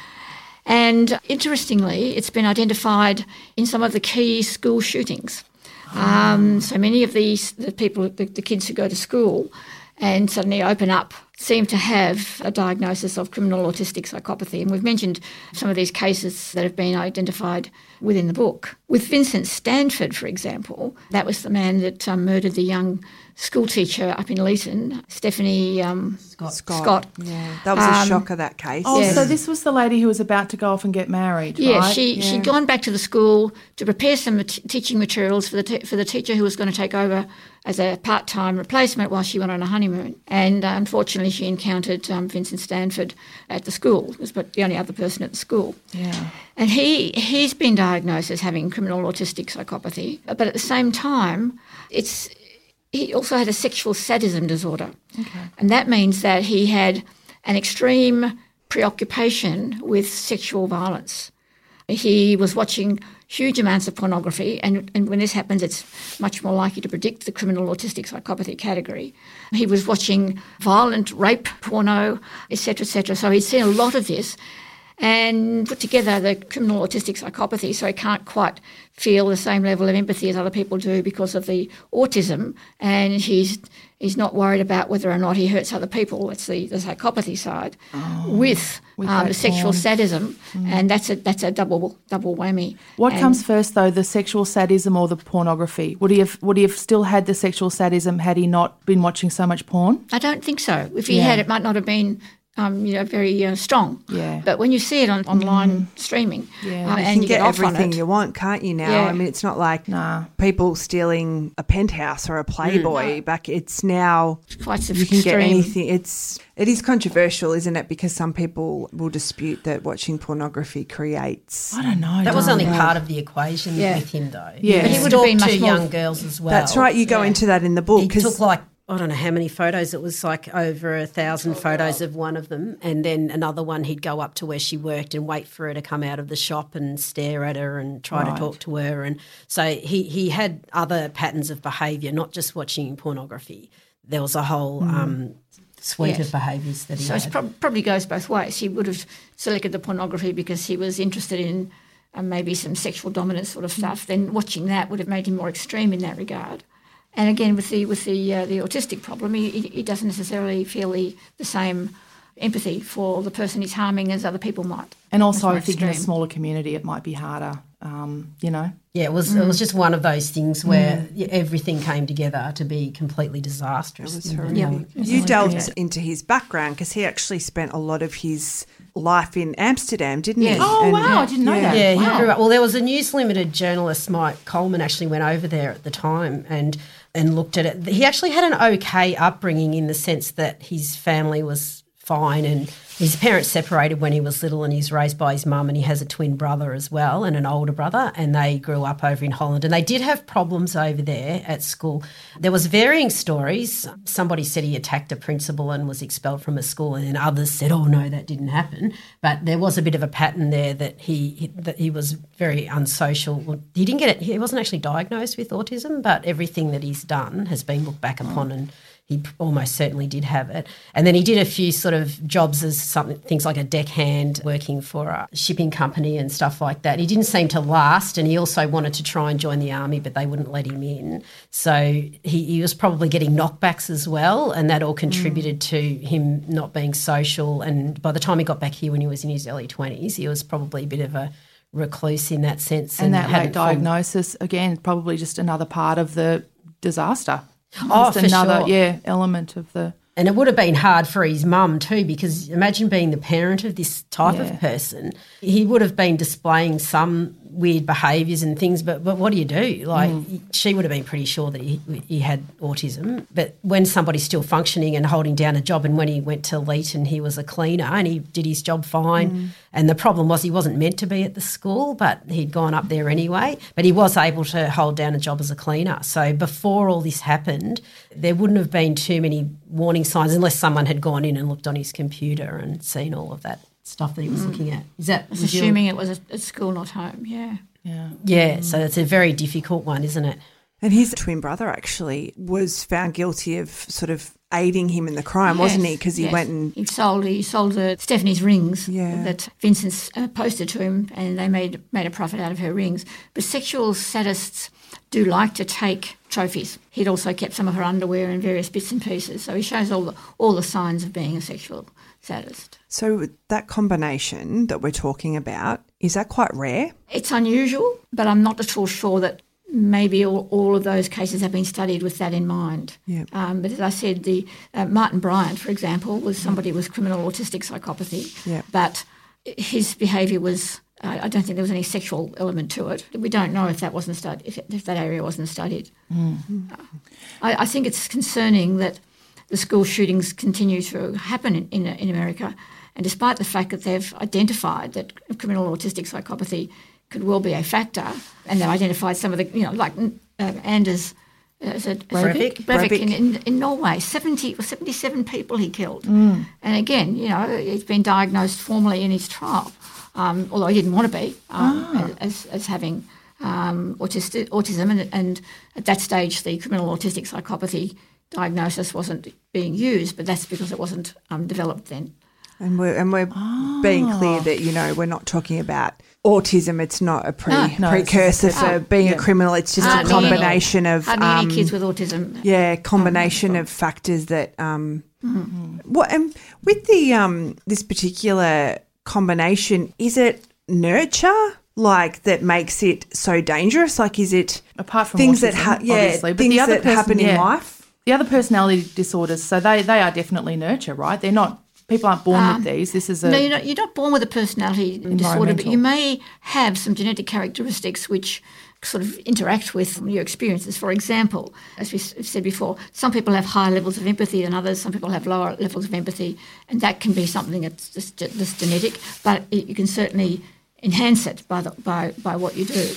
Speaker 4: And interestingly, it's been identified in some of the key school shootings. So many of the kids who go to school and suddenly open up seem to have a diagnosis of criminal autistic psychopathy. And we've mentioned some of these cases that have been identified within the book. With Vincent Stanford, for example, that was the man that murdered the young school teacher up in Leeton, Stephanie Scott.
Speaker 5: Yeah, that was a shocker, that case.
Speaker 3: Oh, so this was the lady who was about to go off and get married,
Speaker 4: yeah,
Speaker 3: right?
Speaker 4: She'd gone back to the school to prepare some teaching materials for the teacher who was going to take over as a part-time replacement while she went on a honeymoon. And unfortunately, she encountered Vincent Stanford at the school. He was the only other person at the school.
Speaker 3: Yeah.
Speaker 4: And he's been diagnosed as having criminal autistic psychopathy. But at the same time, he also had a sexual sadism disorder.
Speaker 3: Okay.
Speaker 4: And that means that he had an extreme preoccupation with sexual violence. He was watching huge amounts of pornography, and when this happens, it's much more likely to predict the criminal autistic psychopathy category. He was watching violent rape porno, etc., etc. So he'd seen a lot of this and put together the criminal autistic psychopathy, so he can't quite feel the same level of empathy as other people do because of the autism, and he's not worried about whether or not he hurts other people. It's the psychopathy side with the sexual sadism, and that's a double whammy.
Speaker 3: What comes first, though, the sexual sadism or the pornography? Would he have still had the sexual sadism had he not been watching so much porn?
Speaker 4: I don't think so. If he had, it might not have been very strong.
Speaker 3: Yeah.
Speaker 4: But when you see it on online streaming,
Speaker 5: You
Speaker 4: and
Speaker 5: can
Speaker 4: you
Speaker 5: get
Speaker 4: get off on
Speaker 5: everything
Speaker 4: it,
Speaker 5: you want, can't you now?
Speaker 4: Yeah.
Speaker 5: I mean, it's not like
Speaker 3: Nah.
Speaker 5: people stealing a penthouse or a Playboy back. It's now
Speaker 4: quite
Speaker 5: you can get
Speaker 4: extreme.
Speaker 5: anything. It is controversial, isn't it? Because some people will dispute that watching pornography creates.
Speaker 3: I don't know.
Speaker 6: That was only
Speaker 3: Diane.
Speaker 6: part of the equation
Speaker 4: Yeah.
Speaker 6: with him, though.
Speaker 3: Yeah.
Speaker 6: He
Speaker 3: He
Speaker 6: would
Speaker 4: would
Speaker 6: have
Speaker 4: have been
Speaker 6: been
Speaker 4: much
Speaker 6: two
Speaker 4: more-
Speaker 6: young girls as well.
Speaker 5: That's right. You go into that in the book
Speaker 6: He
Speaker 5: because
Speaker 6: took I don't know how many photos. It was like over 1,000 photos of one of them. And then another one, he'd go up to where she worked and wait for her to come out of the shop and stare at her and try to talk to her. And so he had other patterns of behaviour, not just watching pornography. There was a whole suite
Speaker 4: Yes.
Speaker 6: of behaviours that he
Speaker 4: So
Speaker 6: had.
Speaker 4: it probably goes both ways. He would have selected the pornography because he was interested in maybe some sexual dominance sort of stuff. Then watching that would have made him more extreme in that regard. And again, with the autistic problem, he doesn't necessarily feel the same empathy for the person he's harming as other people might.
Speaker 3: And also,
Speaker 4: That's
Speaker 3: I
Speaker 4: more
Speaker 3: think in a
Speaker 4: extreme.
Speaker 3: smaller community, it might be harder.
Speaker 6: Yeah, it was just one of those things where everything came together to be completely disastrous.
Speaker 5: you delved into his background because he actually spent a lot of his life in Amsterdam, didn't
Speaker 4: Yes.
Speaker 5: he?
Speaker 3: Oh,
Speaker 5: And-
Speaker 3: wow, I didn't know that.
Speaker 6: Yeah,
Speaker 3: Wow.
Speaker 6: he grew up. Well, there was a News Limited journalist, Mike Coleman, actually went over there at the time and looked at it. He actually had an okay upbringing in the sense that his family was fine and his parents separated when he was little and he's raised by his mum and he has a twin brother as well and an older brother and they grew up over in Holland and they did have problems over there at school. There was varying stories. Somebody said he attacked a principal and was expelled from a school and then others said, oh, no, that didn't happen. But there was a bit of a pattern there that he was very unsocial. Well, he didn't get it. He wasn't actually diagnosed with autism, but everything that he's done has been looked back upon and he almost certainly did have it. And then he did a few sort of jobs as things like a deckhand working for a shipping company and stuff like that. He didn't seem to last and he also wanted to try and join the army but they wouldn't let him in. So he was probably getting knockbacks as well and that all contributed to him not being social. And by the time he got back here when he was in his early 20s, he was probably a bit of a recluse in that sense.
Speaker 3: And that
Speaker 6: hadn't
Speaker 3: late diagnosis, again, probably just another part of the disaster.
Speaker 6: Oh,
Speaker 3: Just
Speaker 6: for
Speaker 3: another,
Speaker 6: sure.
Speaker 3: element of the...
Speaker 6: And it would have been hard for his mum too, because imagine being the parent of this type
Speaker 3: Yeah.
Speaker 6: of person. He would have been displaying some weird behaviours and things, but what do you do? Like, she would have been pretty sure that he had autism. But when somebody's still functioning and holding down a job, and when he went to Leeton, he was a cleaner and he did his job fine. And the problem was he wasn't meant to be at the school, but he'd gone up there anyway. But he was able to hold down a job as a cleaner. So before all this happened, there wouldn't have been too many warning signs unless someone had gone in and looked on his computer and seen all of that stuff that he was looking at. Is that
Speaker 4: Assuming it was at school, not home, yeah.
Speaker 6: Yeah, so it's a very difficult one, isn't it?
Speaker 5: And his twin brother actually was found guilty of sort of aiding him in the crime, wasn't he? Because he went and...
Speaker 4: He sold Stephanie's rings
Speaker 5: Yeah.
Speaker 4: that Vincent's posted to him and they made a profit out of her rings. But sexual sadists do like to take trophies. He'd also kept some of her underwear and various bits and pieces. So he shows all the signs of being a sexual sadist.
Speaker 5: So that combination that we're talking about, is that quite rare?
Speaker 4: It's unusual, but I'm not at all sure that maybe all of those cases have been studied with that in mind.
Speaker 5: Yeah.
Speaker 4: But as I said, the Martin Bryant, for example, was somebody with criminal autistic psychopathy.
Speaker 5: Yeah.
Speaker 4: But his behaviour was, I don't think there was any sexual element to it. We don't know if that wasn't studied, if that area wasn't studied. I think it's concerning that the school shootings continue to happen in America, and despite the fact that they've identified that criminal autistic psychopathy could well be a factor, and they've identified some of the, like Anders Breivik in Norway, 70 or 77 people he killed. And again, he's been diagnosed formally in his trial, although he didn't want to be, as having autism. And at that stage, the criminal autistic psychopathy diagnosis wasn't being used, but that's because it wasn't developed then.
Speaker 5: And we're being clear that, we're not talking about autism. It's not a precursor for being a criminal. It's just a combination of...
Speaker 4: Hardly any kids with autism.
Speaker 5: Yeah, combination of factors that... What and with the this particular combination, is it nurture that makes it so dangerous? Is it
Speaker 3: apart from
Speaker 5: things
Speaker 3: autism,
Speaker 5: that
Speaker 3: obviously, but
Speaker 5: things
Speaker 3: the other
Speaker 5: that happen in life?
Speaker 3: The other personality disorders, so they are definitely nurture, right? They're not people aren't born with these. This is
Speaker 4: No, you're not born with a personality disorder, but you may have some genetic characteristics which sort of interact with your experiences. For example, as we said before, some people have higher levels of empathy than others, some people have lower levels of empathy, and that can be something that's genetic, but you can certainly enhance it by what you do.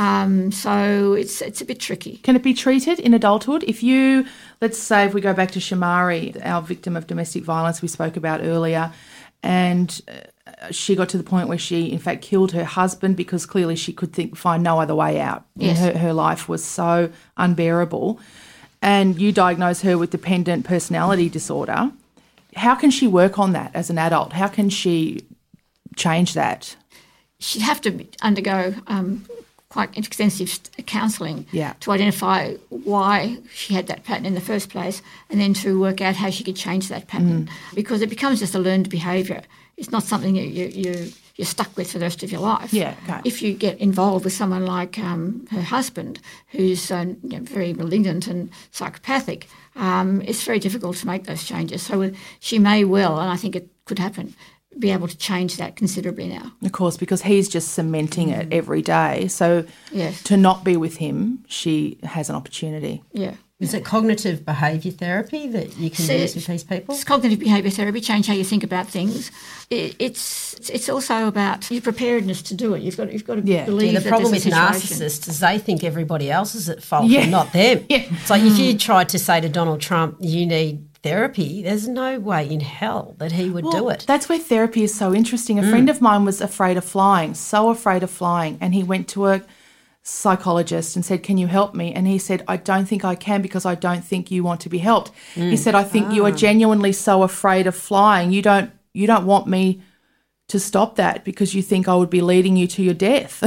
Speaker 4: So it's a bit tricky.
Speaker 3: Can it be treated in adulthood? Let's say if we go back to Shamari, our victim of domestic violence we spoke about earlier, and she got to the point where she, in fact, killed her husband because clearly she could find no other way out.
Speaker 4: Yes.
Speaker 3: Her life was so unbearable. And you diagnose her with dependent personality disorder. How can she work on that as an adult? How can she change that?
Speaker 4: She'd have to undergo quite extensive counselling to identify why she had that pattern in the first place, and then to work out how she could change that pattern, because it becomes just a learned behaviour. It's not something you're stuck with for the rest of your life.
Speaker 3: Yeah, okay.
Speaker 4: If you get involved with someone like her husband, who's very malignant and psychopathic, it's very difficult to make those changes. So she may well, and I think it could happen, be able to change that considerably now.
Speaker 3: Of course, because he's just cementing it every day. So
Speaker 4: Yes.
Speaker 3: to not be with him, she has an opportunity.
Speaker 4: Yeah.
Speaker 6: Is it cognitive behaviour therapy that you can use with these people?
Speaker 4: It's cognitive behaviour therapy, change how you think about things. It's also about your preparedness to do it. You've got to believe that
Speaker 6: the problem with
Speaker 4: there's a situation.
Speaker 6: narcissists is they think everybody else is at fault
Speaker 3: Yeah.
Speaker 6: and not them.
Speaker 3: Yeah.
Speaker 6: It's like if you tried to say to Donald Trump, you need therapy, there's no way in hell that he would do it.
Speaker 3: That's where therapy is so interesting. A friend of mine was afraid of flying, so afraid of flying, and he went to a psychologist and said, "Can you help me?" And he said, "I don't think I can because I don't think you want to be helped." He said, "I think you are genuinely so afraid of flying. You don't want me to stop that because you think I would be leading you to your death.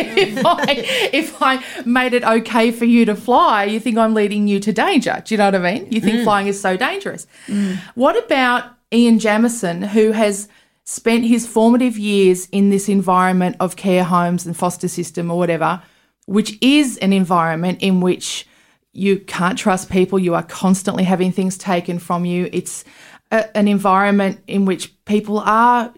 Speaker 3: if I made it okay for you to fly, you think I'm leading you to danger." Do you know what I mean? You think flying is so dangerous. What about Ian Jamieson, who has spent his formative years in this environment of care homes and foster system or whatever, which is an environment in which you can't trust people, you are constantly having things taken from you. It's an environment in which people are,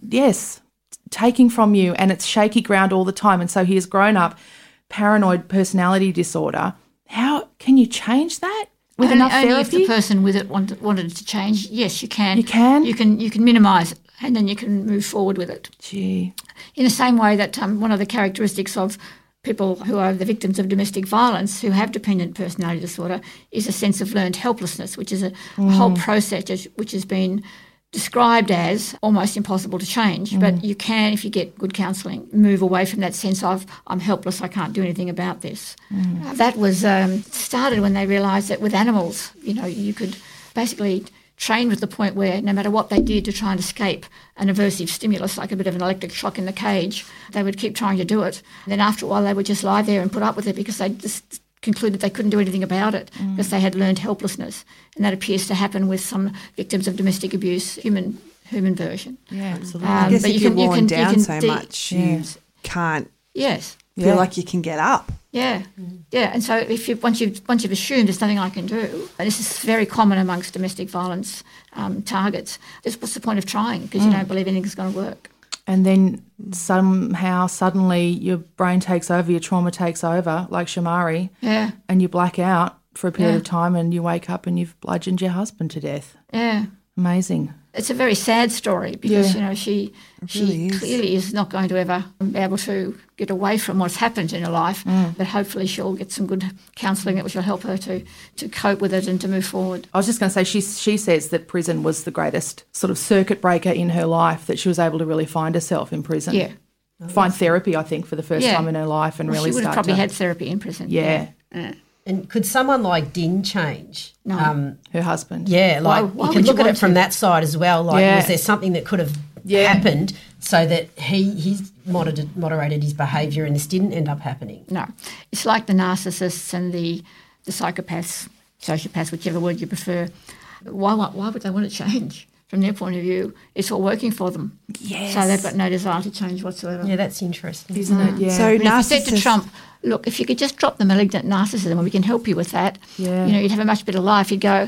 Speaker 3: taking from you, and it's shaky ground all the time. And so he has grown up paranoid personality disorder. How can you change that with enough
Speaker 4: only
Speaker 3: therapy?
Speaker 4: if the person with it wanted to change, yes, you can.
Speaker 3: You can?
Speaker 4: You can minimise it, and then you can move forward with it.
Speaker 3: Gee.
Speaker 4: In the same way that one of the characteristics of people who are the victims of domestic violence who have dependent personality disorder is a sense of learned helplessness, which is a whole process which has been described as almost impossible to change. But you can, if you get good counselling, move away from that sense of I'm helpless, I can't do anything about this. That was started when they realised that with animals, you could basically train with the point where no matter what they did to try and escape an aversive stimulus, like a bit of an electric shock in the cage, they would keep trying to do it. And then after a while they would just lie there and put up with it because they just concluded they couldn't do anything about it because they had learned helplessness. And that appears to happen with some victims of domestic abuse, human version.
Speaker 3: Yeah, absolutely.
Speaker 5: I guess
Speaker 4: but
Speaker 5: if
Speaker 4: you
Speaker 5: you're worn down so
Speaker 4: de-
Speaker 5: much, you can't
Speaker 4: Yes.
Speaker 5: feel like you can get up.
Speaker 4: Yeah, yeah, and so if once you've assumed there's nothing I can do, and this is very common amongst domestic violence targets, what's the point of trying because you don't believe anything's going to work?
Speaker 3: And then somehow, suddenly, your brain takes over, your trauma takes over, like Shamari, and you black out for a period of time and you wake up and you've bludgeoned your husband to death.
Speaker 4: Yeah.
Speaker 3: Amazing.
Speaker 4: It's a very sad story because,
Speaker 3: Yeah.
Speaker 4: she clearly is not going to ever be able to get away from what's happened in her life, but hopefully she'll get some good counselling which will help her to cope with it and to move forward.
Speaker 3: I was just going to say, she says that prison was the greatest sort of circuit breaker in her life, that she was able to really find herself in prison.
Speaker 4: Yeah.
Speaker 3: Find therapy, I think, for the first time in her life and really
Speaker 4: she would have
Speaker 3: start
Speaker 4: probably
Speaker 3: to...
Speaker 4: had therapy in prison.
Speaker 3: Yeah.
Speaker 6: And could someone like Din change?
Speaker 4: No.
Speaker 3: Her husband.
Speaker 6: Yeah, like
Speaker 4: Why
Speaker 6: you
Speaker 4: would
Speaker 6: can
Speaker 4: you
Speaker 6: look at
Speaker 4: want
Speaker 6: it from
Speaker 4: to?
Speaker 6: that side as well. Like,
Speaker 3: Yeah.
Speaker 6: was there something that could have happened so that he's moderated his behaviour and this didn't end up happening?
Speaker 4: No. It's like the narcissists and the psychopaths, sociopaths, whichever word you prefer. Why would they want to change? From their point of view, it's all working for them.
Speaker 3: Yes.
Speaker 4: So they've got no desire to change whatsoever.
Speaker 6: Yeah, that's interesting.
Speaker 3: Isn't it? Yeah.
Speaker 5: So
Speaker 4: I mean, if you said to
Speaker 5: narcissists-
Speaker 4: Trump, look, if you could just drop the malignant narcissism and we can help you with that,
Speaker 3: Yeah.
Speaker 4: you'd have a much better life. He'd go,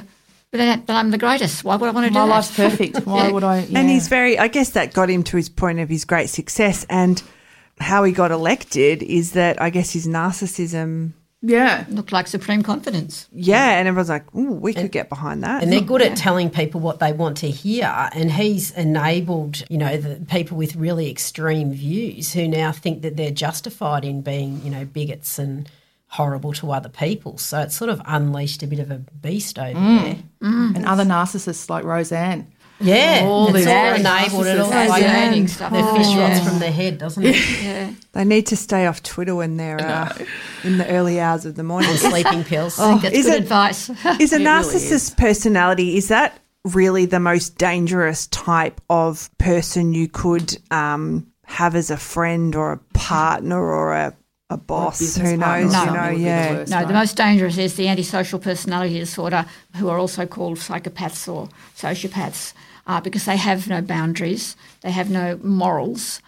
Speaker 4: But I'm the greatest. Why would I want to do
Speaker 3: My
Speaker 4: that?
Speaker 3: life's perfect. Why would I? Yeah.
Speaker 5: And he's very, I guess that got him to his point of his great success. And how he got elected is that I guess his narcissism.
Speaker 3: Yeah.
Speaker 4: Looked like supreme confidence.
Speaker 5: Yeah, and everyone's like, ooh, we could get behind that.
Speaker 6: And they're good at telling people what they want to hear, and he's enabled, the people with really extreme views who now think that they're justified in being, bigots and horrible to other people. So it's sort of unleashed a bit of a beast over there.
Speaker 3: And other narcissists like Roseanne.
Speaker 6: Yeah,
Speaker 3: All
Speaker 6: it's
Speaker 3: these
Speaker 6: all
Speaker 3: narcissists.
Speaker 6: enabled. It all
Speaker 3: Roseanne.
Speaker 4: Learning stuff.
Speaker 6: the fish rots from their head, doesn't it?
Speaker 4: Yeah.
Speaker 5: They need to stay off Twitter when they're in the early hours of the morning.
Speaker 6: Sleeping pills.
Speaker 4: I think that's
Speaker 5: is
Speaker 4: good
Speaker 5: it-
Speaker 4: advice.
Speaker 5: Is a
Speaker 3: It really
Speaker 5: narcissist personality, is that really the most dangerous type of person you could have as a friend or a partner or a boss?
Speaker 3: business
Speaker 5: Who
Speaker 3: partner
Speaker 5: knows?
Speaker 3: or
Speaker 5: You
Speaker 3: something
Speaker 5: know,
Speaker 3: would be the
Speaker 5: yeah.
Speaker 3: worst,
Speaker 4: No,
Speaker 3: right?
Speaker 4: the most dangerous is the antisocial personality disorder, who are also called psychopaths or sociopaths, because they have no boundaries, they have no morals.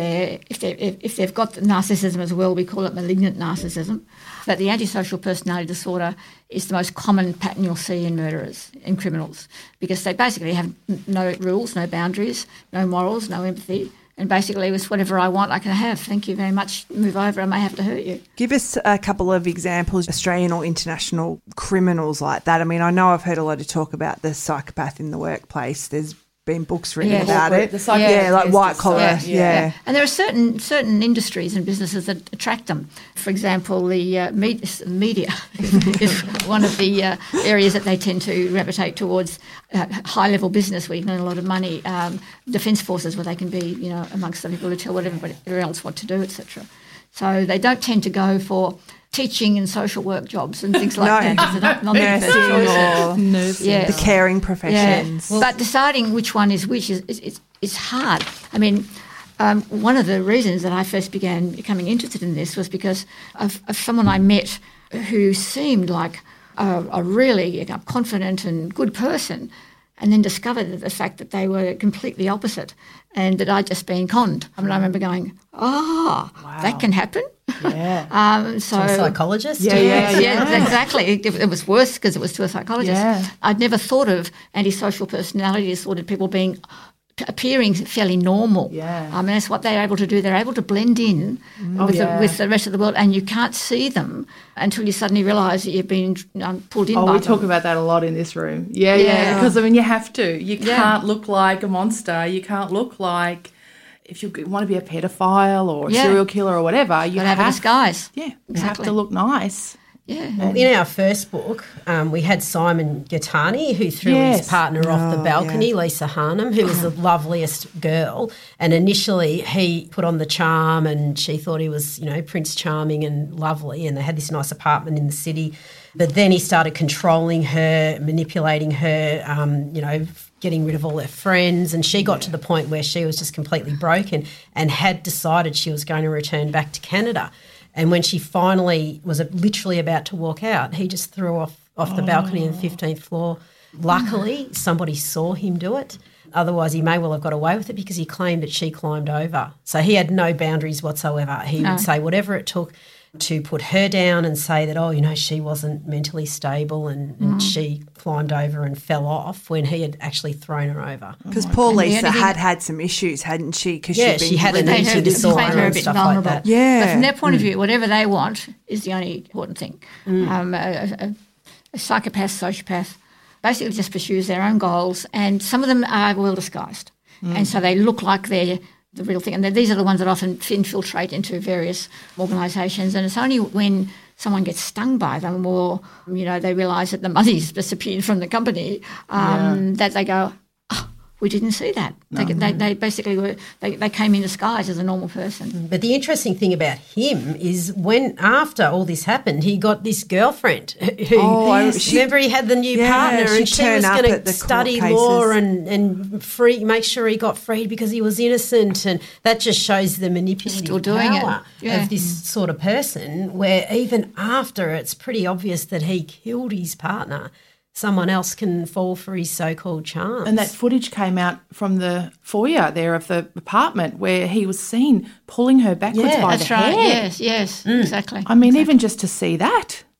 Speaker 4: If they've got narcissism as well, we call it malignant narcissism. But the antisocial personality disorder is the most common pattern you'll see in murderers, in criminals, because they basically have no rules, no boundaries, no morals, no empathy. And basically, it's whatever I want, I can have. Thank you very much. Move over. I may have to hurt you.
Speaker 5: Give us a couple of examples, Australian or international criminals like that. I mean, I know I've heard a lot of talk about the psychopath in the workplace. There's been books written
Speaker 4: Yeah.
Speaker 5: about
Speaker 3: Corporate,
Speaker 5: it.
Speaker 3: the psychopath
Speaker 5: Yeah, like
Speaker 3: is
Speaker 5: white
Speaker 3: just
Speaker 5: collar.
Speaker 3: so-
Speaker 5: Yeah.
Speaker 4: And there are certain industries and businesses that attract them. For example, the media is one of the areas that they tend to gravitate towards. High-level business where you can earn a lot of money. Defence forces where they can be, amongst the people who tell what everybody else what to do, etc. So they don't tend to go for teaching and social work jobs and things like
Speaker 5: No.
Speaker 4: that. 'Cause they're not their first
Speaker 5: Nursing
Speaker 4: choices.
Speaker 5: or
Speaker 3: Nursing.
Speaker 4: Yeah.
Speaker 5: the caring professions.
Speaker 4: Yeah. But deciding which one is which is hard. I mean, one of the reasons that I first began becoming interested in this was because of someone I met who seemed like a really confident and good person, and then discovered the fact that they were completely opposite and that I'd just been conned. I mean, I remember going, that can happen?
Speaker 3: Yeah.
Speaker 4: So
Speaker 6: A psychologist.
Speaker 4: yeah, exactly. It was worse because it was to a psychologist.
Speaker 3: Yeah.
Speaker 4: I'd never thought of antisocial personality disorder people appearing fairly normal.
Speaker 3: Yeah.
Speaker 4: I mean, that's what they're able to do. They're able to blend in with the rest of the world, and you can't see them until you suddenly realise that you've been pulled in by
Speaker 3: Oh, we
Speaker 4: them.
Speaker 3: talk about that a lot in this room. Yeah.
Speaker 4: Yeah.
Speaker 3: Because, you have to. You
Speaker 4: Yeah.
Speaker 3: can't look like a monster. You can't look like, if you want to be a pedophile or a
Speaker 4: Yeah.
Speaker 3: serial killer or whatever, you
Speaker 4: Gotta have a disguise.
Speaker 3: Yeah, you have
Speaker 4: Exactly.
Speaker 3: to look nice.
Speaker 4: Yeah.
Speaker 6: Well, in our first book, we had Simon Gattani, who threw
Speaker 3: Yes.
Speaker 6: his partner off the balcony, Lisa Harnham, who was the loveliest girl. And initially he put on the charm and she thought he was, Prince Charming and lovely, and they had this nice apartment in the city. But then he started controlling her, manipulating her, getting rid of all her friends, and she got to the point where she was just completely broken and had decided she was going to return back to Canada. And when she finally was literally about to walk out, he just threw off the balcony on the 15th floor. Luckily, somebody saw him do it. Otherwise, he may well have got away with it because he claimed that she climbed over. So he had no boundaries whatsoever. He would say whatever it took to put her down and say that, she wasn't mentally stable and she climbed over and fell off when he had actually thrown her over.
Speaker 5: Because poor
Speaker 4: And the
Speaker 5: Lisa
Speaker 4: only thing-
Speaker 5: had some issues, hadn't she? Cause
Speaker 6: Yeah,
Speaker 5: she'd been
Speaker 6: she had an
Speaker 5: living-
Speaker 6: eating
Speaker 4: Made
Speaker 6: disorder
Speaker 4: her a
Speaker 6: and
Speaker 4: bit
Speaker 6: stuff like
Speaker 4: vulnerable.
Speaker 6: that.
Speaker 5: Yeah.
Speaker 4: But from their point of view, whatever they want is the only important thing. A psychopath, sociopath, basically just pursues their own goals, and some of them are well disguised. And so they look like they're the real thing. And these are the ones that often infiltrate into various organisations. And it's only when someone gets stung by them or, they realise that the money's disappeared from the company that they go, we didn't see that. They basically they came in disguise as a normal person.
Speaker 6: But the interesting thing about him is when after all this happened, he got this girlfriend who remember he had the new partner and she was going to study law and make sure he got freed because he was innocent, and that just shows the manipulative
Speaker 4: Still doing
Speaker 6: power
Speaker 4: it. Yeah.
Speaker 6: of this sort of person, where even after it's pretty obvious that he killed his partner, someone else can fall for his so-called charms.
Speaker 3: And that footage came out from the foyer there of the apartment where he was seen pulling her backwards by
Speaker 4: That's
Speaker 3: the
Speaker 4: right.
Speaker 3: hair.
Speaker 4: Yes, exactly.
Speaker 3: I mean, even just to see that.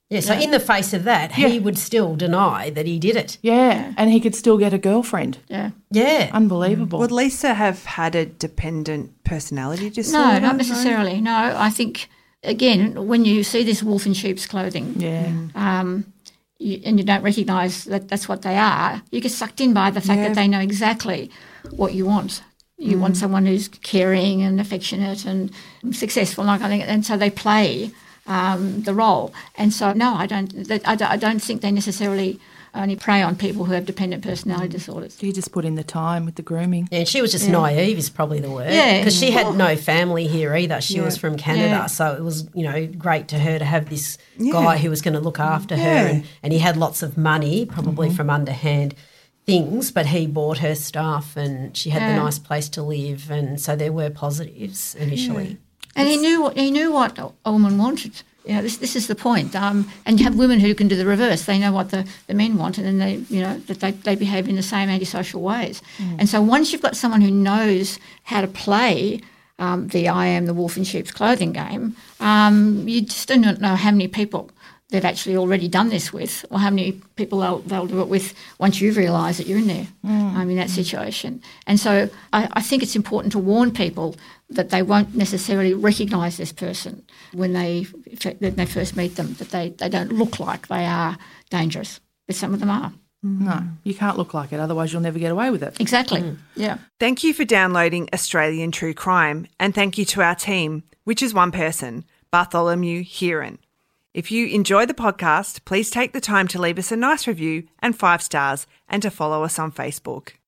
Speaker 6: Yeah, so in the face of that, he would still deny that he did it.
Speaker 3: Yeah, and he could still get a girlfriend.
Speaker 4: Yeah.
Speaker 6: Yeah.
Speaker 3: Unbelievable.
Speaker 5: Would Lisa have had a dependent personality disorder?
Speaker 4: No, not necessarily. No, I think, again, when you see this wolf in sheep's clothing, and you don't recognise that that's what they are, you get sucked in by the fact that they know exactly what you want. You want someone who's caring and affectionate and successful, like I think, and so they play the role. And so, no, I don't think they necessarily only prey on people who have dependent personality disorders.
Speaker 3: You just put in the time with the grooming.
Speaker 6: Yeah, and she was just naive is probably the word.
Speaker 4: Yeah.
Speaker 6: Because she had no family here either. She was from Canada. So it was, great to her to have this guy who was going to look after her. And he had lots of money, probably from underhand things, but he bought her stuff and she had the nice place to live. And so there were positives initially.
Speaker 4: And he knew what a woman wanted. This is the point. And you have women who can do the reverse. They know what the men want, and then they behave in the same antisocial ways. And so once you've got someone who knows how to play the I am the wolf in sheep's clothing game, you just don't know how many people they've actually already done this with, or how many people they'll do it with once you realise that you're in there in that situation. And so I think it's important to warn people that they won't necessarily recognise this person when they first meet them, that they don't look like they are dangerous, but some of them are.
Speaker 3: No, you can't look like it, otherwise you'll never get away with it.
Speaker 4: Exactly, yeah.
Speaker 5: Thank you for downloading Australian True Crime, and thank you to our team, which is one person, Bartholomew Heron. If you enjoy the podcast, please take the time to leave us a nice review and 5 stars, and to follow us on Facebook.